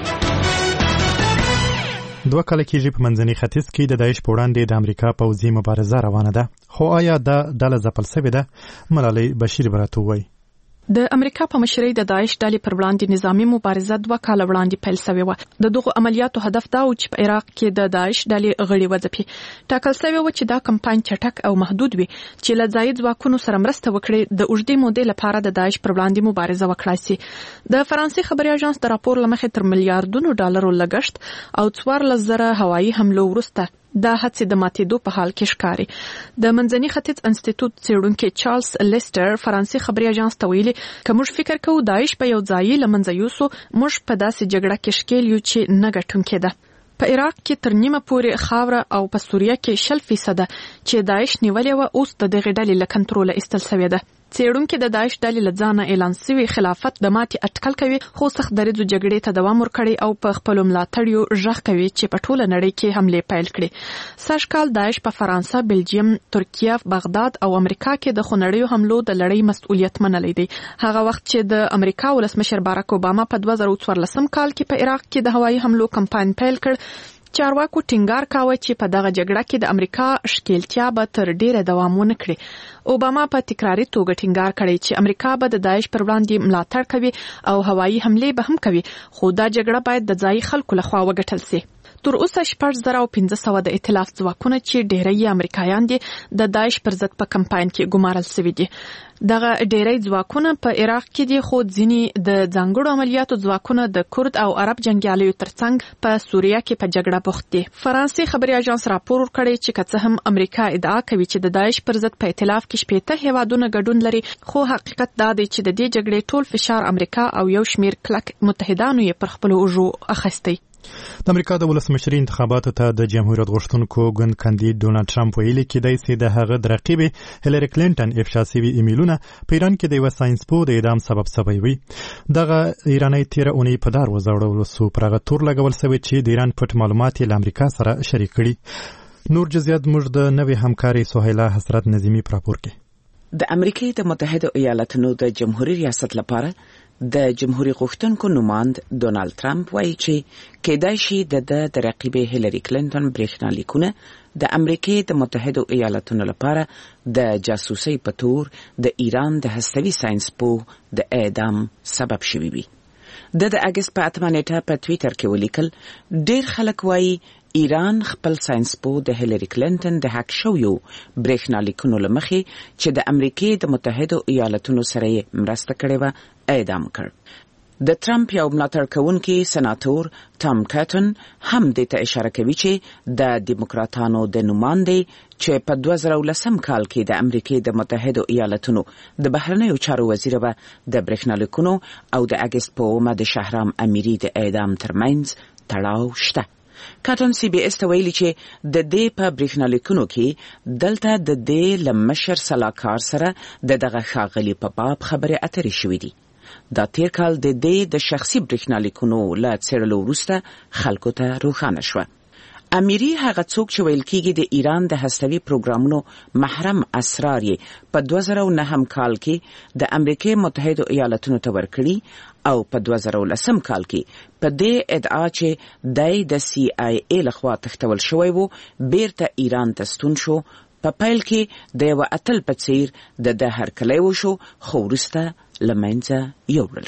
دوه کال کېږي په منځني ختیځ کې د داعش په وړاندې د امریکا پوځي مبارزه روانه ده، خو آیا دا ډله ځپل سوې ده؟ ملالۍ بشیر به راته ووایي.
د امریکا په مشرۍ د داعش ډلې پر وړاندې نظامی مبارزه دوه کال وړاندې پیل شوې و. د دغو عملیاتو هدف دا و چې په عراق کې د داعش ډلې غړي وځپي. ټاکل شوی و چې دا کمپاین چټک او محدود وي چې له ځایي ځواکونو سره مرسته وکړي د اوږدې مودې لپاره د داعش پر وړاندې مبارزه وکړای شي. د فرانسې خبري اژانس د راپور له مخې تر میلیارډونو ډالرو لګښت او څوارلس زره هوایي حملو وروسته دا هڅې د ماتېدو په حال کې ښکاري. د منځني ختیځ انسټیټیوټ څېړونکي چارلز لیسټر فرانسې خبري اژانس ته ویلي که موږ فکر کوو داعش په یو ځایي له منځه یوسو، موږ په داسې جګړه کې ښکېل یو چې نه ګټونکې ده. په عراق کې تر نیمه پورې خاوره او په سوریه کې شل فیصده چې داعش نیولې وه اوس د دغې ډلې له کنټروله ایستل سوې ده. څېړونکي د داعش ډلې له ځانه اعلان سوي خلافت د ماتې اټکل کوي، خو سخت دریځو جګړې ته دوام ورکړی او په خپلو ملاتړیو غږ کوي چې په ټوله نړۍ کې حملې پیل کړي. سږ کال داعش په فرانسه، بلجیم، ترکیه، بغداد او امریکا کې د خونړیو حملو د لړۍ مسؤلیت منلی دی. هغه وخت چې د امریکا ولسمشر باراک اوباما په دوه زره څوارلسم کال کې په عراق کې د هوایي حملو کمپاین پیل کړ، چارواکو ټینګار کاوه چې په دغه جګړه کې د امریکا ښکیلتیا به تر ډیره دوام ونه کړي. اوباما په تکراري توګه ټینګار کړی چې امریکا به د داعش پر وړاندې ملاتړ کوي او هوایي حملې به هم کوي، خو دا جګړه باید د ځایي خلکو لخوا وګټل شي. تر اوسه شپږ زره او پنځه سوه د ائتلاف ځواکونه چې ډیری امریکایان دي د داعش پر ضد په کمپاین کې ګمارل شوي دي. دغه ډیری ځواکونه په عراق کې دي، خو ځینې د ځانګړو عملیاتو ځواکونه د کورد او عرب جنګیالیو ترڅنګ په سوریه کې په جګړه بوخت دي. فرانسې خبري اژانس راپور ورکړی چې که څه هم امریکا ادعا کوي چې د داعش پر ضد په ائتلاف کې شپېته هیوادونه ګډون لري، خو حقیقت دا دی چې د دې جګړې ټول فشار امریکا او یو شمیر کلک متحدانو یې پر خپلو اوږو اخیستی.
د امریکا د ولسمشري انتخاباتو ته د جمهوریت غوښتونکو ګوند کاندید ډونالد ټرمپ ویلي کېدای سي د هغه د رقیبې هیلری کلینټن افشا سوي ایمیلونه په ایران کې د یوه ساینسپوه د اعدام سبب سوی وي. دغه ایرانی تیره اونۍ په دار وځړول سو، پر هغه تور لګول سوی چې د ایران پټ معلومات یې له امریکا سره شریک کړي. نور جزئیات موږ د نوې همکاري سهیلا حسرت نظیمی په راپور کې.
د امریکای د متحده ایالاتونو د جمهوریت ریاست لپاره د جمهوریت غوښتونکو نوماند ډونالد ټرمپ وایي چې کېدای شي د د رقیبې هیلری کلینټن برېښنالیکونه د امریکای د متحده ایالاتونو لپاره د جاسوسۍ په تور د ایران د هستوي ساینسپوه د اعدام سبب شوي وي. د د اګست په اتمه نیټه په ټویټر کې ولیکل ډېر خلک وایي ایران خپل ساینسپوه د هیلری کلینټن د هک شویو برېښنالیکونو له مخې چې د امریکای د متحده ایالاتونو سره یې مرسته کړې وه اعدام کړ. د ټرمپ یو ملاتړ کوونکی سناتور ټام کاټن هم دې ته اشاره کوي چې د دیموکراتانو د نوماندې چې په دوه زره ولسم کال کې د امریکای د متحده ایالاتونو د بهرنیو چارو وزیر و د برېښنالیکونو او د اګست په اومه د شهرام امیری د اعدام ترمنځ تړاو شته. کاټن سی بی اس ته ویلي چې د دې په برېښنالیکونو کې دلته د دې له مشر سلاکار سره د دغه ښاغلي په باب خبرې اترې شوې دي. دا تیر کال د دې د شخصي برېښنالیکونو له څېړلو وروسته خلکو ته روښانه شوه. امیری هغه څوک چې ویل کېږي د ایران د هستوي پروګرامونو محرم اسرار یې په دوه زره نهم کال کې د امریکای متحده ایالاتونو ته ورکړي او په دوه زره لسم کال کې په دې ادعا چې دای د سی آی ای لخوا تښتول شوی وو بیرته ایران ته ستون شو. په پیل کې د یوه اتل په څیر د ده هرکلی وشو، خو وروسته له منځه یوړل شو.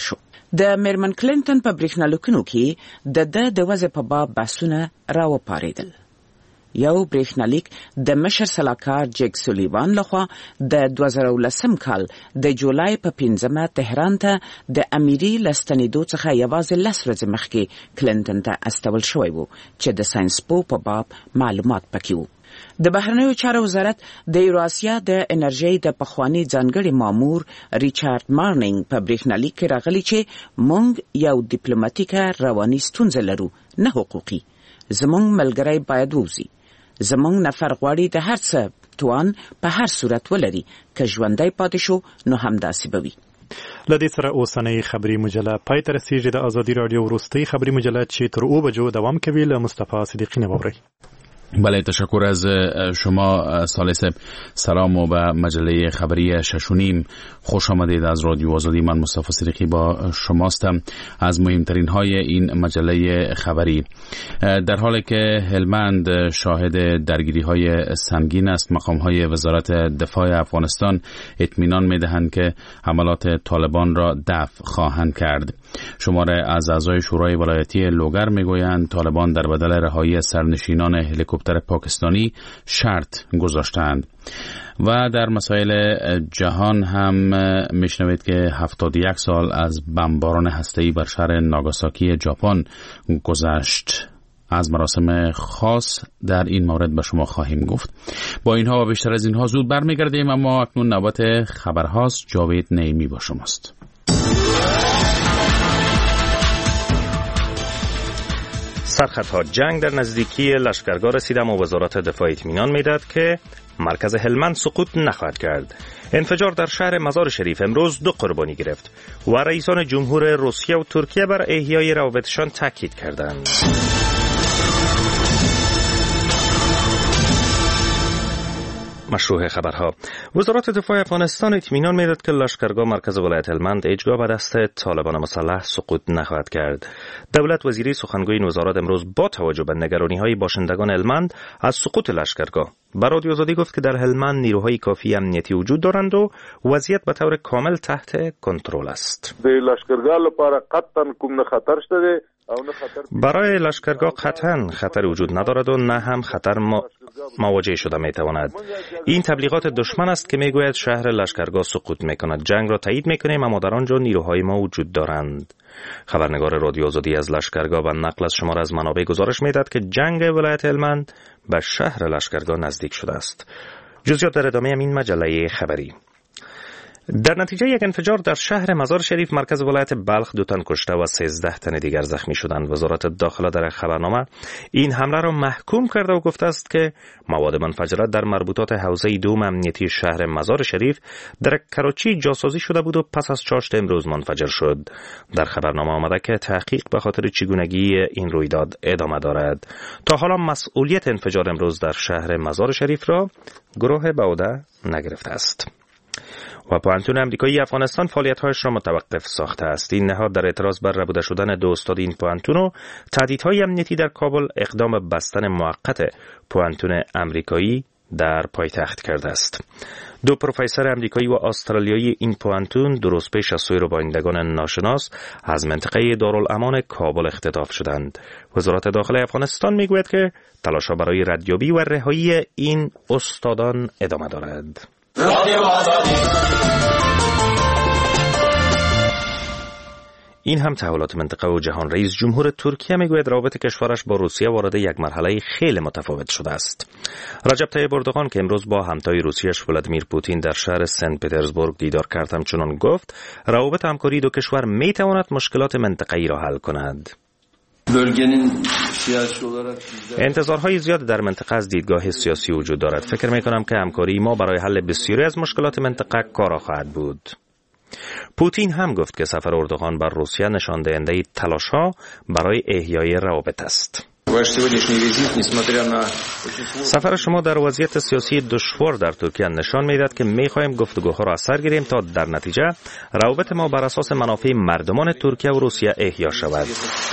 د میرمن کلینټن په برېښنالیکونو کې د ده د وضع په باب بحثونه راوپارېدل. یو برېښنالیک د مشر سلاکار جیک سولیوان لخوا د دوه زره ولسم کال د جولای په پنځمه تهران ته د امیري لستنېدو څخه یوازې لس ورځې مخکې کلینټن ته استول شوی و چې د ساینسپو په باب معلومات پکې وو. د بهرنیو چارو وزارت د یوراسیا د انرژۍ د پخوانی ځانګړي مامور ریچارډ مارنینګ په برېښنالیک کې راغلی چې موږ یو ډیپلوماټیکه رواني ستونزه لرو، نه حقوقي. زموږ ملګری باید ووځي. زموږ نفر غواړي د هر څه توان په هر صورت ولري، که ژوندی پاتې شو نو همداسې به وي.
له دې سره اوسنۍ خبري مجله پای ته رسیږي. د ازادي راډیو وروستۍ خبري مجله چې تر اوه بجو دوام کوي له مصطفی صدیقی نواوري.
بله، تشکر از شما سالس. سلام و به مجله خبری ششونیم خوش آمدید. از رادیو آزادی، من مصطفی صدیقی با شماستم. از مهمترین های این مجله خبری: در حالی که هلمند شاهد درگیری های سنگین است، مقام های وزارت دفاع افغانستان اطمینان می دهند که حملات طالبان را دفع خواهند کرد. شماره از اعضای شورای ولایتی لوگر می گویند طالبان در بدل رهایی سرنشینان هلیکوپتر پاکستانی شرط گذاشتند. و در مسائل جهان هم میشنوید که هفتاد و یک سال از بمباران هسته‌ای بر شهر ناگاساکی ژاپن گذشت. از مراسم خاص در این مورد به شما خواهیم گفت. با اینها و بیشتر از اینها زود برمیگردیم، اما اکنون نوبت خبرهاست. جاوید نعیمی با شماست.
سرخطها: جنگ در نزدیکی لشکرگاه رسیده و وزارت دفاع اطمینان میداد که مرکز هلمند سقوط نخواهد کرد. انفجار در شهر مزار شریف امروز دو قربانی گرفت و رئیسان جمهور روسیه و ترکیه بر احیای روابطشان تاکید کردند. مشروع خبرها: وزارت دفاع افغانستان اطمینان میداد که لشکرگاه مرکز ولایت هلمند هیچگاه به دست طالبان مسلح سقوط نخواهد کرد. دولت وزیری سخنگوی این وزارت امروز با توجه به نگرانی‌های باشندگان هلمند از سقوط لشکرگاه به رادیو آزادی گفت که در هلمند نیروهای کافی امنیتی وجود دارند و وضعیت به طور کامل تحت کنترل است.
د لشکرگاه لپاره قطعاً کوم خطر شته.
برای لشکرگاه قطعاً خطر وجود ندارد و نه هم خطر مواجه شده می تواند. این تبلیغات دشمن است که می گوید شهر لشکرگاه سقوط می کند. جنگ را تایید می کنیم، اما در آنجا نیروهای ما وجود دارند. خبرنگار رادیو آزادی از لشکرگاه و نقل از شمار از منابع گزارش می داد که جنگ ولایت هلمند به شهر لشکرگاه نزدیک شده است. جزئیات در ادامه این مجله خبری. در نتیجه یک انفجار در شهر مزار شریف مرکز ولایت بلخ دو تن کشته و سیزده تن دیگر زخمی شدند. وزارت داخله در خبرنامه این حمله را محکوم کرده و گفته است که مواد منفجره در مربوطات حوزه دوم امنیتی شهر مزار شریف در کراچی جاسازی شده بود و پس از چاشت امروز منفجر شد. در خبرنامه آمده که تحقیق به خاطر چگونگی این رویداد ادامه دارد. تا حالا مسئولیت انفجار امروز در شهر مزار شریف را گروه به عهده نگرفته است. و پوهنتون امریکایی افغانستان فعالیت‌هایش را متوقف ساخته است. این نهاد در اعتراض بر ربوده شدن دو استاد این پوهنتون و تهدیدهای امنیتی در کابل اقدام به بستن موقت پوهنتون امریکایی در پایتخت کرده است. دو پروفسور امریکایی و استرالیایی این پوهنتون درست پیش از سوی ربایندگان ناشناس از منطقه دارالامان کابل اختطاف شدند. وزارت داخله افغانستان میگوید که تلاش‌ها برای ردیابی و رهایی این استادان ادامه دارد. این هم تحولات منطقه و جهان. رئیس جمهور ترکیه میگوید روابط کشورش با روسیه وارد یک مرحله خیلی متفاوت شده است. رجب طیب اردوغان که امروز با همتای روسیه‌اش ولادیمیر پوتین در شهر سنت پترزبورگ دیدار کرد همچنان گفت روابط همکاری دو کشور میتواند مشکلات منطقه‌ای را حل کند. انتظارهای زیاد در منطقه از دیدگاه سیاسی وجود دارد. فکر میکنم که همکاری ما برای حل بسیاری از مشکلات منطقه کارا خواهد بود. پوتین هم گفت که سفر اردوغان بر روسیه نشان دهنده تلاش‌ها برای احیای روابط است. سفر شما در وضعیت سیاسی دشوار در ترکیه نشان می‌دهد که می‌خواهیم گفتگوها را اثر گیریم تا در نتیجه روابط ما بر اساس منافع مردمان ترکیه و روسیه احیا شود.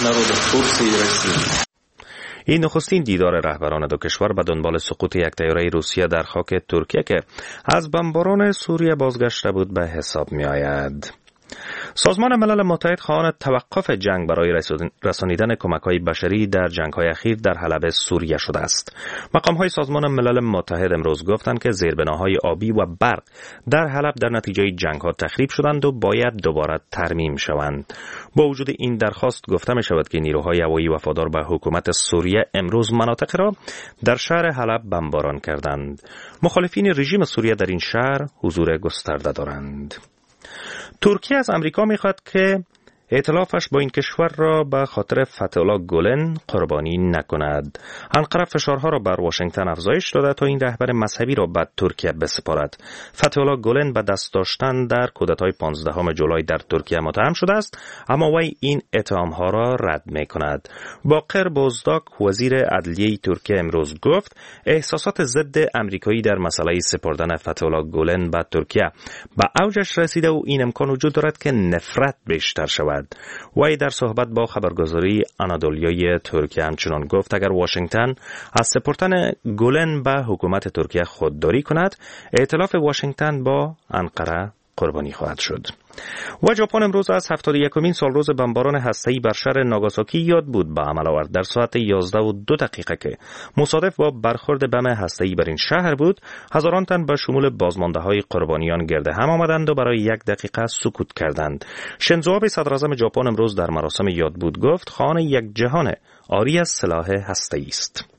این نخستین دیدار رهبران دو کشور به دنبال سقوط یک طیاره روسیه در خاک ترکیه که از بمباران سوریه بازگشته بود به حساب می‌آید. سازمان ملل متحد خواهان توقف جنگ برای رسانیدن کمک‌های بشری در جنگ‌های اخیر در حلب سوریه شده است. مقام‌های سازمان ملل متحد امروز گفتند که زیربناهای آبی و برق در حلب در نتیجه جنگ‌ها تخریب شدند و باید دوباره ترمیم شوند. با وجود این درخواست گفته می‌شود که نیروهای هوایی وفادار به حکومت سوریه امروز مناطق را در شهر حلب بمباران کردند. مخالفین رژیم سوریه در این شهر حضور گسترده دارند. ترکیه از امریکا می‌خواهد که ائتلافش با این کشور را به خاطر فتح الله گولن قربانی نکند. انقره فشارها را بر واشنگتن افزایش داده تا این رهبر مذهبی را به ترکیه بسپارد. فتح الله گولن به دست داشتن در کودتای پانزدهم ژولای در ترکیه متهم شده است، اما وی این اتهام‌ها را رد می‌کند. باقر بوزداک وزیر عدلیه ترکیه امروز گفت احساسات ضد آمریکایی در مسئله سپردن فتح الله گولن به ترکیه به اوجش رسیده و این امکان وجود دارد که نفرت بیشتر شود. وی در صحبت با خبرگزاری آنادولیای ترکیه همچنان گفت اگر واشنگتن از سپردن گولن به حکومت ترکیه خودداری کند، ائتلاف واشنگتن با انقره قربانی خواهد شد. و ژاپن امروز از هفتاد و یکمین سالروز بمباران هسته‌ای بر شهر ناگاساکی یاد بود به عمل آورد. در ساعت یازده و دو دقیقه که مصادف با برخورد بم هسته‌ای بر این شهر بود، هزاران تن به شمول بازمانده‌های قربانیان گرد هم آمدند و برای یک دقیقه سکوت کردند. شینزو آبه صدراعظم ژاپن امروز در مراسم یاد بود گفت خواهان یک جهان عاری از سلاح هسته‌ای است.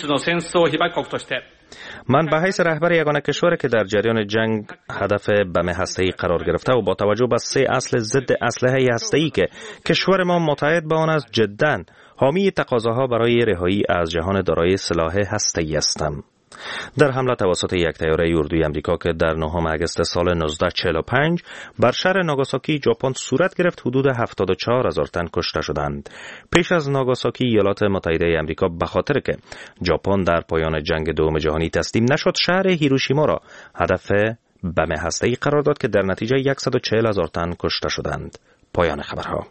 من به حیث رهبر یگانه کشوری که در جریان جنگ هدف بم هسته‌ای قرار گرفته و با توجه به سه اصل ضد اسلحه هسته‌ای که کشور ما متحد با آن است، جداً حامی تقاضاها برای رهایی از جهان دارای سلاح هسته‌ای هستم. در حمله توسط یک طیاره اردوی آمریکا که در نهم آگوست سال نوزده چهل و پنج بر شهر ناگاساکی ژاپن صورت گرفت، حدود هفتاد و چهار هزار تن کشته شدند. پیش از ناگاساکی ایالات متحده آمریکا به خاطر که ژاپن در پایان جنگ دوم جهانی تسلیم نشد، شهر هیروشیما را هدف بم هسته‌ای قرار داد که در نتیجه صد و چهل هزار تن کشته شدند. پایان خبرها.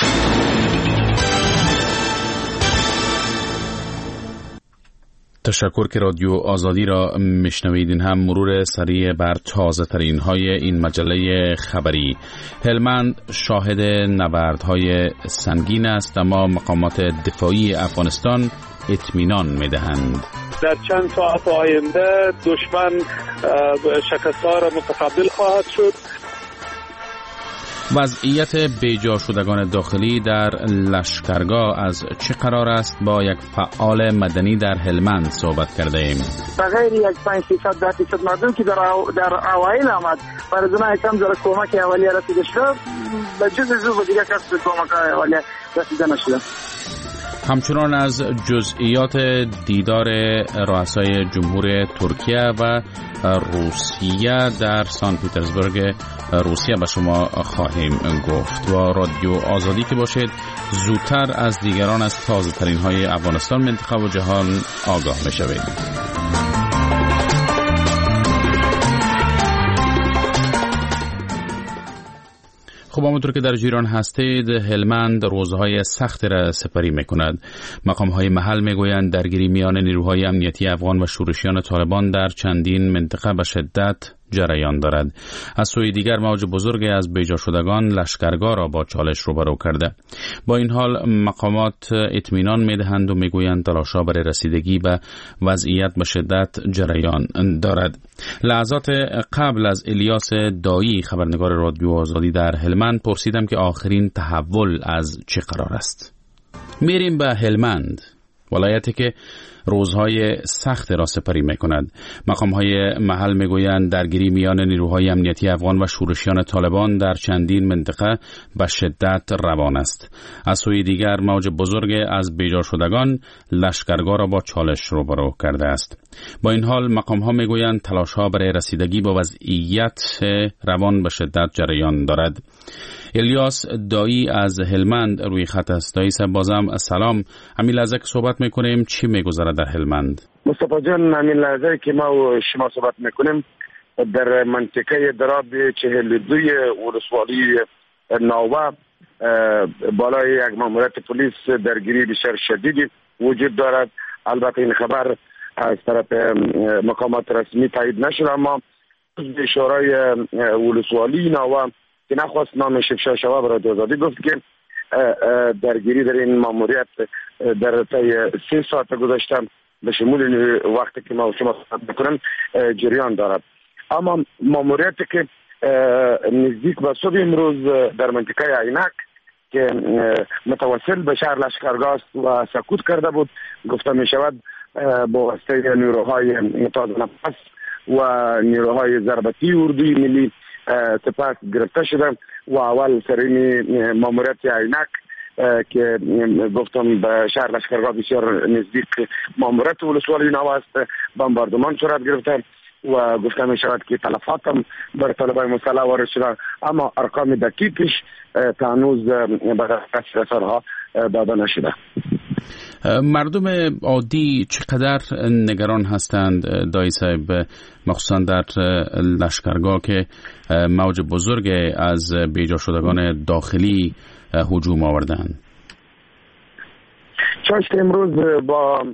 تشکر که رادیو آزادی را میشنوید. این هم مرور سریع بر تازه ترین های این مجله خبری. هلمند شاهد نبردهای سنگین است، اما مقامات دفاعی افغانستان اطمینان میدهند
در چند ساعت آینده دشمن شکست‌ها را متقبل خواهد شد.
وضعیت بیجا شدگان داخلی در لشکرگاه از چه قرار است؟ با یک فعال مدنی در هلمند صحبت کرده ایم.
بغیر یک پنج فیصد ده فیصد مردم که در در اوایل آمد برای دونه کم ذره کمک اولیه رسیده شده، به جز از دیگه کس کمک اولیه رسیده نشده.
همچنان از جزئیات دیدار رؤسای جمهور ترکیه و روسیه در سان پیترزبورگ روسیه به شما خواهیم گفت. با رادیو آزادی که باشید، زودتر از دیگران از تازه ترین های افغانستان، منطقه و جهان آگاه بشوید. خب همونطور که در جریان هستید، هلمند روزهای سختی را سپری میکند. مقام‌های محل میگویند درگیری میان نیروهای امنیتی افغان و شورشیان طالبان در چندین منطقه به شدت جریان دارد. از سوی دیگر موج بزرگی از بیجا شدگان لشکرگاه را با چالش روبرو کرده. با این حال مقامات اطمینان میدهند و میگویند تلاش‌ها برای رسیدگی به وضعیت به شدت جریان دارد. لحظات قبل از الیاس دایی، خبرنگار رادیو آزادی در هلمند، پرسیدم که آخرین تحول از چه قرار است. میریم به هلمند، ولایتی که روزهای سخت را سپری می‌کند. مقام‌های محل می‌گویند درگیری میان نیروهای امنیتی افغان و شورشیان طالبان در چندین منطقه به شدت روان است. از سوی دیگر موج بزرگ از بیجا شدگان لشکرگاه را با چالش روبرو کرده است. با این حال مقام‌ها می‌گویند تلاش‌ها برای رسیدگی به وضعیت روان به شدت جریان دارد. الیاس دایی از هلمند روی خط است. دایی صاحب بازم سلام. همین لحظه که صحبت میکنیم چی میگذره در هلمند؟
مصطفی جان، همین لحظه که ما و شما صحبت میکنیم در منطقه دراب چهل و دوی ولسوالی ناوه بالای یک ماموریت پلیس درگیری بسیار شدیدی وجود دارد. البته این خبر از طرف مقامات رسمی تایید نشده، اما شورای ولسوالی ناوه که نخواست نامش افشا شود به رادیو آزادی گفت که درگیری در این ماموریت در طی سه ساعت گذشته به شمول وقتی که ما شما صحبت میکنم جریان دارد. اما ماموریتی که نزدیک به صبح امروز در منطقه عینک که متوسل به شهر لشکرگاه و سکوت کرده بود گفته می شود با واسطه نیروهای متحد نفس و نیروهای ضربتی اردوی ملی سپس گرفته شده و اول سرین ماموریت عینک که گفتم به شهر لشکرگاه بسیار نزدیک ماموریت ولسوالی نو است بمباردمان صورت گرفته و گفته می شود که تلفات هم بر طلبه مسلح وارد شده، اما ارقام دقیقش تا هنوز به دست رسانه‌ها داده نشده.
مردم عادی چقدر نگران هستند دایی صاحب، مخصوصا در لشکرگاه که موج بزرگ از بیجا شدگان داخلی هجوم آوردند؟
چاشت امروز با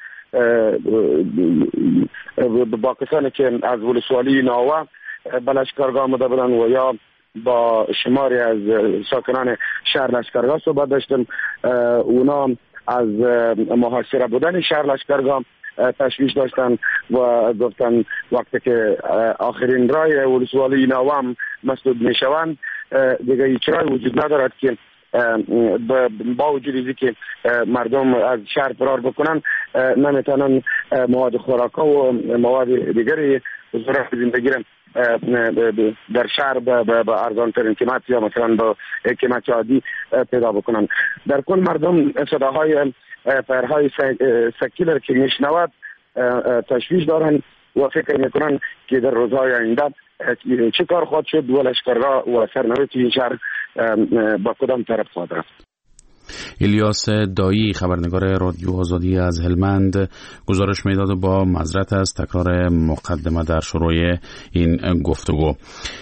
با کسانی که از ولسوالی ناوه به لشکرگاه آمده بودند و یا با شماری از ساکنان شهر لشکرگاه صحبت داشتم، اونا از محاصره بودن شهر لشکرگاه تشویش داشتن و گفتن وقتی که آخرین رای ولسوالی ناوه هم مسدود می شوند دیگه هیچ رای وجود ندارد که با وجود اینکه که مردم از شهر فرار بکنن نمیتونن مواد خوراکا و مواد دیگری ضرورت زندگی در شهر به ارزان ترین قیمت یا مثلا به قیمت عادی پیدا بکنن. در کل مردم صداهای فایرهای سکیلر که میشنود تشویش دارن و فکر میکنن که در روزهای آینده چه کار خواهد شد و لشکرگاه و سرنوشت این شهر با کدام طرف خواهد رفت.
الیاس دایی خبرنگار رادیو آزادی از هلمند گزارش میداد و با معذرت از تکرار مقدمه در شروع این گفتگو.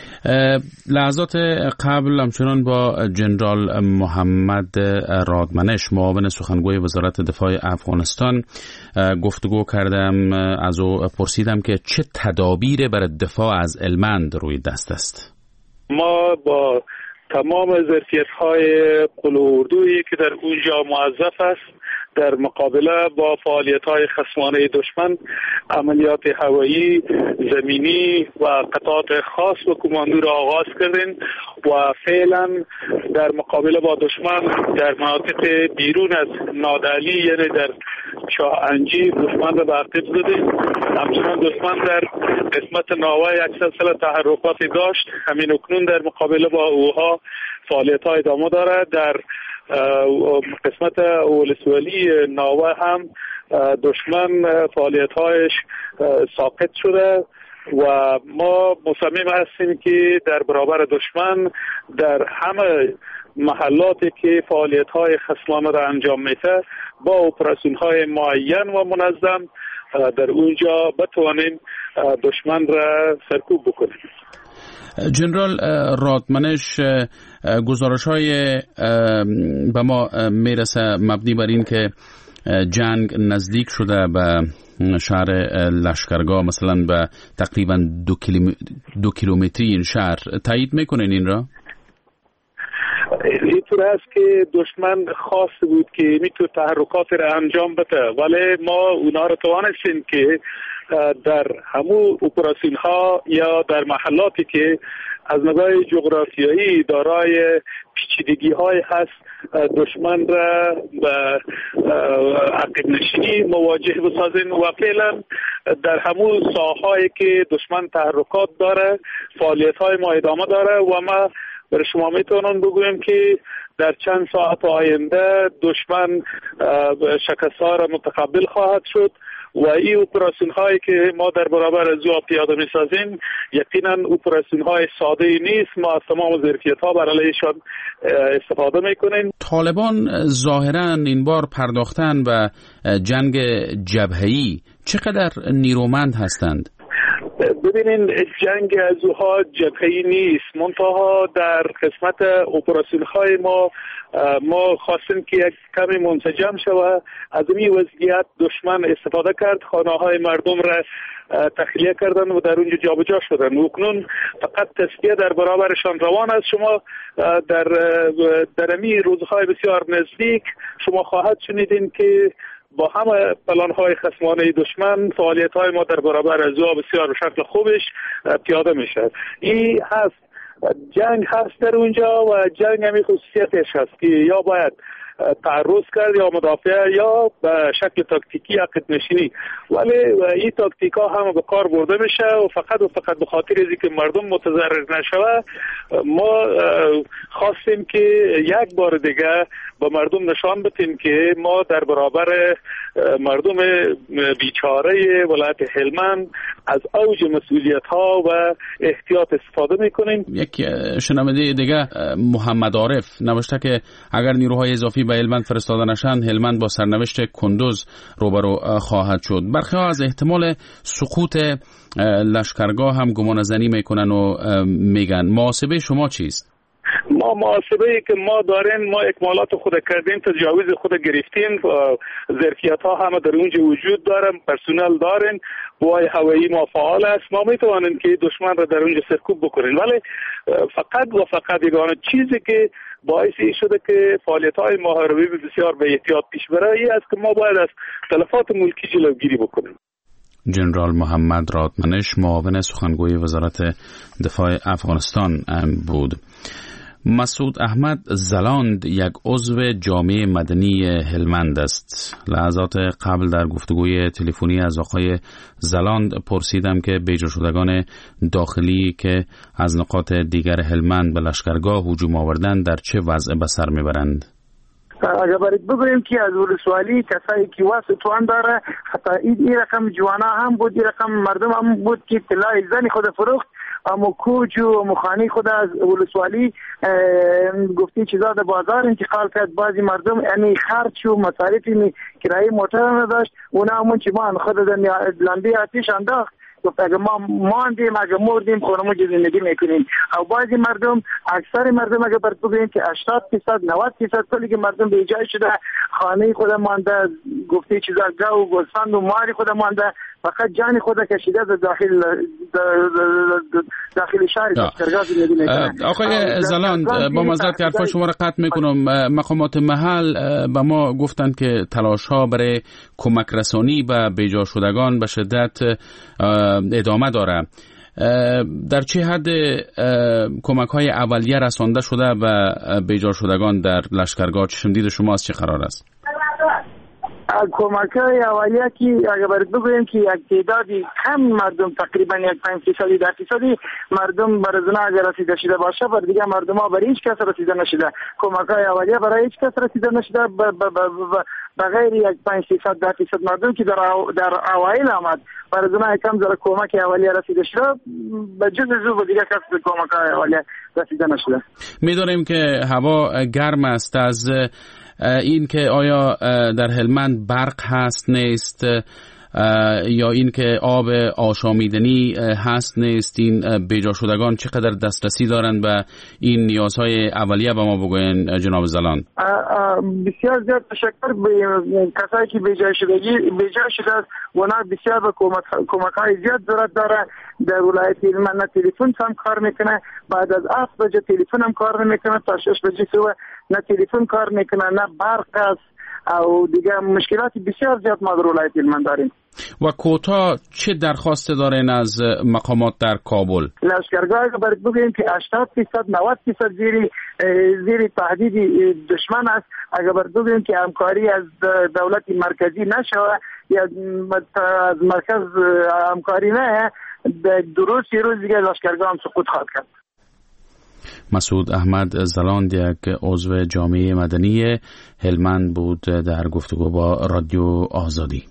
لحظات قبل همچنان با جنرال محمد رادمنش معاون سخنگوی وزارت دفاع افغانستان گفتگو کردم. از او پرسیدم که چه تدابیر برای دفاع از هلمند روی دست است.
ما با تمام ظرفیت‌های قلو اردویی که در اونجا موظف است در مقابله با فعالیت‌های خصمانه دشمن عملیات هوایی، زمینی و قطعات خاص و کماندو را آغاز کردیم و فعلا در مقابله با دشمن در مناطق بیرون از نادعلی یعنی در شاه انجیر دشمن را تعقیب زدیم. همچنان دشمن در قسمت ناوه یک سلسله تحرکاتی داشت، همین اکنون در مقابله با اوها فعالیت‌های ادامه دارد. در قسمت ولسوالی ناوه هم دشمن فعالیت‌هایش ساقط شده و ما مصمم هستیم که در برابر دشمن در همه محلاتی که فعالیت‌های خصمانه را انجام میده با اپراسیون‌های معین و منظم در اونجا بتوانیم دشمن را سرکوب بکنیم.
جنرال رادمنش، گزارش های به ما میرسه مبنی بر این که جنگ نزدیک شده به شهر لشکرگاه، مثلا به تقریبا دو, کیلومتر دو کیلومتری این شهر. تایید میکنین این را؟
اینطور است که دشمن خواست بود که میتونه تحرکات را انجام بده، ولی ما اونا را توانستیم که در همو اپراسیون ها یا در محلاتی که از نگاه جغرافیایی دارای پیچیدگی های هست دشمن را به عقب نشینی مواجه بسازیم و فعلا در همو ساحه‌ای که دشمن تحرکات داره فعالیت های ما ادامه داره و ما برای شما میتونم بگویم که در چند ساعت آینده دشمن شکست‌ها را متقبل خواهد شد و این اپراسیون هایی که ما در برابر از او پیاده می سازیم یقینا اپراسیون های ساده نیست. ما از تمام ظرفیت ها برای علیهشان استفاده می کنیم.
طالبان ظاهرا این بار پرداختن به جنگ جبهه‌ای. چقدر نیرومند هستند؟
ببینین جنگ از اوها جبهه‌ای نیست، منتها در قسمت اپراسیون های ما ما خواستیم که یک کمی منسجم شود. از این وضعیت دشمن استفاده کرد، خانه های مردم را تخلیه کردن و در اونجا جابجا شدن و اکنون فقط تصفیه در برابرشان روان است. شما در در امی روزهای بسیار نزدیک شما خواهد شنیدین که با همه پلان‌های خصمانه دشمن فعالیت‌های ما در برابر از او بسیار به شکل خوبش پیاده میشه. این هست جنگ هست در اونجا و جنگ همی خصوصیتش هست که یا باید تعرض کرد یا مدافع یا به شکل تاکتیکی یا قطنشینی، ولی این تاکتیک ها هم به کار برده میشه و فقط و فقط به خاطر از اینکه مردم متضرر نشوه ما خواستیم که یک بار دیگه به مردم نشان بدیم که ما در برابر مردم بیچاره ولایت هلمند از اوج مسئولیت ها و احتیاط استفاده میکنیم.
یک شنونده دیگه محمد عارف نوشته که اگر نیروهای اضافی به هلمند فرستاده نشن هلمند با سرنوشت کندوز روبرو خواهد شد. برخی ها از احتمال سقوط لشکرگاه هم گمان زنی میکنن و میگن. محاسبه شما چیست؟
ما محاسبه ای که ما داریم، ما اکمالات خود کردیم، تجاوز خود گرفتیم، ظرفیت ها همه در اونجا وجود دارن، پرسونل دارن، قوای هوایی ما فعال است، ما میتوانیم که دشمن را در اونجا سرکوب بکنیم. ولی فقط و فقط یگانه چیزی که باعث شده که فعالیت های محاربی بسیار به احتیاط پیش بره این است که ما باید از تلفات ملکی جلوگیری بکنیم.
جنرال محمد رادمنش معاون سخنگوی وزارت دفاع افغانستان بود. مسعود احمد زلاند یک عضو جامعه مدنی هلمند است. لحظات قبل در گفتگوی تلفنی از آقای زلاند پرسیدم که بیجا شدگان داخلی که از نقاط دیگر هلمند به لشکرگاه هجوم آوردند در چه وضع به سر میبرند؟
اگر باید بگوییم که از ولسوالی کسایی که واسه توان داره، حتی این رقم جوانا هم بود، این رقم مردم هم بود که طلای زنی خود فروخت، اما کوچ و مخانی خود از ولسوالی گفتی چیزا در بازار انتقال کرد. بعضی مردم یعنی خرچ و مصارفی کرایه موتر نداشت، اونا همون چی ما خود در لنبی آتیش انداخت، گفت اگه ما ماندیم اگه مردیم خونمون زندگی میکنیم. او بعضی مردم، اکثر مردم اگه برد بگوییم که هشتاد درصد نود درصد کلی که مردم به جای شده، خانه خود مانده، گفته چیزا گاو و گوسفند و ماری خود مانده، فقط جان خود کشیده در داخل داخل شهر لشکرگاه زندگی میکنه.
آقای زلاند با معذرت که حرفای شما را قطع میکنم، مقامات محل به ما گفتند که تلاش ها برای کمک رسانی به بیجا شدگان به شدت ادامه داره. در چه حد کمک های اولیه رسانده شده به بیجا شدگان در لشکرگاه؟ چشم دید شما از چه قرار است؟
کمک های اولیه که اگر باید بگوییم که یک تعدادی کم مردم، تقریبا یک پنج فیصدی در فیصدی مردم بر زنا اگر رسیده شده باشه، بر دیگه مردم ها برای هیچ کس رسیده نشده. کمک های اولیه برای هیچ کس رسیده نشده بغیر یک پنج فیصد ده فیصد مردم که در در اوایل آمد بر زنا کم ذره کمک اولیه رسیده شده، به جز زو دیگه کس کمک های اولیه رسیده نشده.
میدونیم که هوا گرم است. از این که آیا در هلمند برق هست نیست یا این که آب آشامیدنی هست نیست، این بیجا شدگان چقدر دسترسی دارند به این نیازهای اولیه به ما بگوین جناب زلاند؟
بسیار زیاد تشکر به کسایی که بیجا شدگی بیجا شده است، اونا بسیار به کمک های زیاد ضرورت داره. در ولایت هلمند نه تلفن هم کار میکنه، بعد از هفت بجه تلفن هم کار نمیکنه، تا شش بجه صبح نه تلفن کار میکنه نه برق است او دیگه مشکلات بسیار زیاد ما در ولایت هلمند داریم.
و کوتا چه درخواست دارین از مقامات در کابل؟
لشکرگاه که باید بگوییم که هشتاد درصد نود درصد زیر زیر تهدید دشمن است. اگر باید بگوییم که همکاری از دولت مرکزی نشوه یا از مرکز همکاری نه، درست یه روز دیگه لشکرگاه هم سقوط خواهد کرد.
مسعود احمد زلاند یک عضو جامعه مدنی هلمند بود در گفتگو با رادیو آزادی.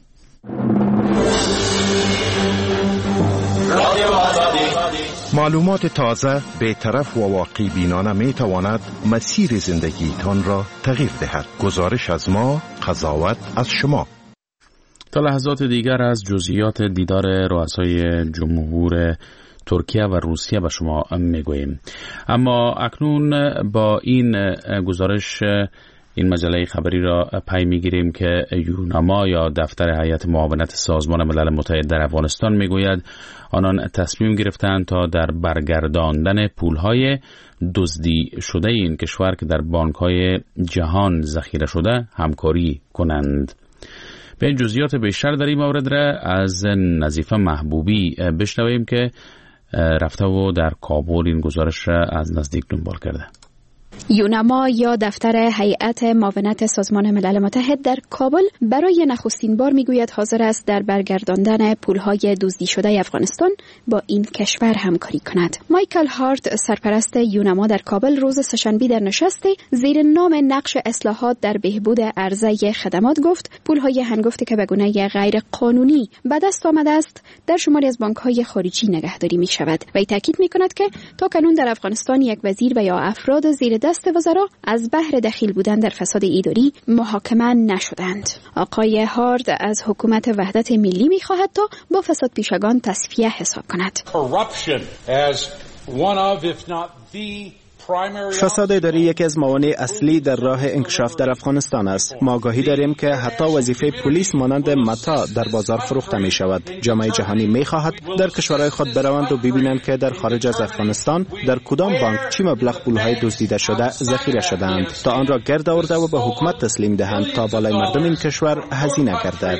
معلومات تازه، بی‌طرف و واقع بینانه می تواند مسیر زندگیتان را تغییر دهد. گزارش از ما، قضاوت از شما.
تا لحظات دیگر از جزئیات دیدار رؤسای جمهور ترکیه و روسیه به شما میگوییم. اما اکنون با این گزارش این مجله خبری را پی میگیریم که یوناما یا دفتر هیئت معاونت سازمان ملل متحد در افغانستان میگوید آنان تصمیم گرفتند تا در برگرداندن پولهای دزدی شده این کشور که در بانک‌های جهان ذخیره شده همکاری کنند. به جزئیات بیشتر در این مورد را از نظیفه محبوبی بشنویم که رفته و در کابل این گزارش را از نزدیک دنبال کرده.
یوناما یا دفتر هیئت معاونت سازمان ملل متحد در کابل برای نخستین بار میگوید حاضر است در برگرداندن پولهای دزدی شده افغانستان با این کشور همکاری کند. مایکل هارت سرپرست یوناما در کابل روز سه‌شنبه در نشستی زیر نام نقش اصلاحات در بهبود عرضه خدمات گفت پولهای هنگفتی که به گونه غیر قانونی به دست آمده است در شماری از بانک‌های خارجی نگهداری می شود و تاکید می کند که تا کنون در افغانستان یک وزیر و یا افراد زیر دست وزرا از بهر دخیل بودن در فساد اداری محاکمه نشدند. آقای هارد از حکومت وحدت ملی می‌خواهد تا با فساد پیشگان تصفیه حساب کند.
فساد اداری یکی از موانع اصلی در راه انکشاف در افغانستان است. ما آگاهی داریم که حتی وظیفه پلیس مانند متا در بازار فروخته می شود. جامعه جهانی می خواهد در کشورهای خود بروند و ببینند که در خارج از افغانستان در کدام بانک چی مبلغ پولهای دزدیده شده ذخیره شده‌اند تا آن را گرد آورده و به حکومت تسلیم دهند تا بالای مردم این کشور هزینه گردد.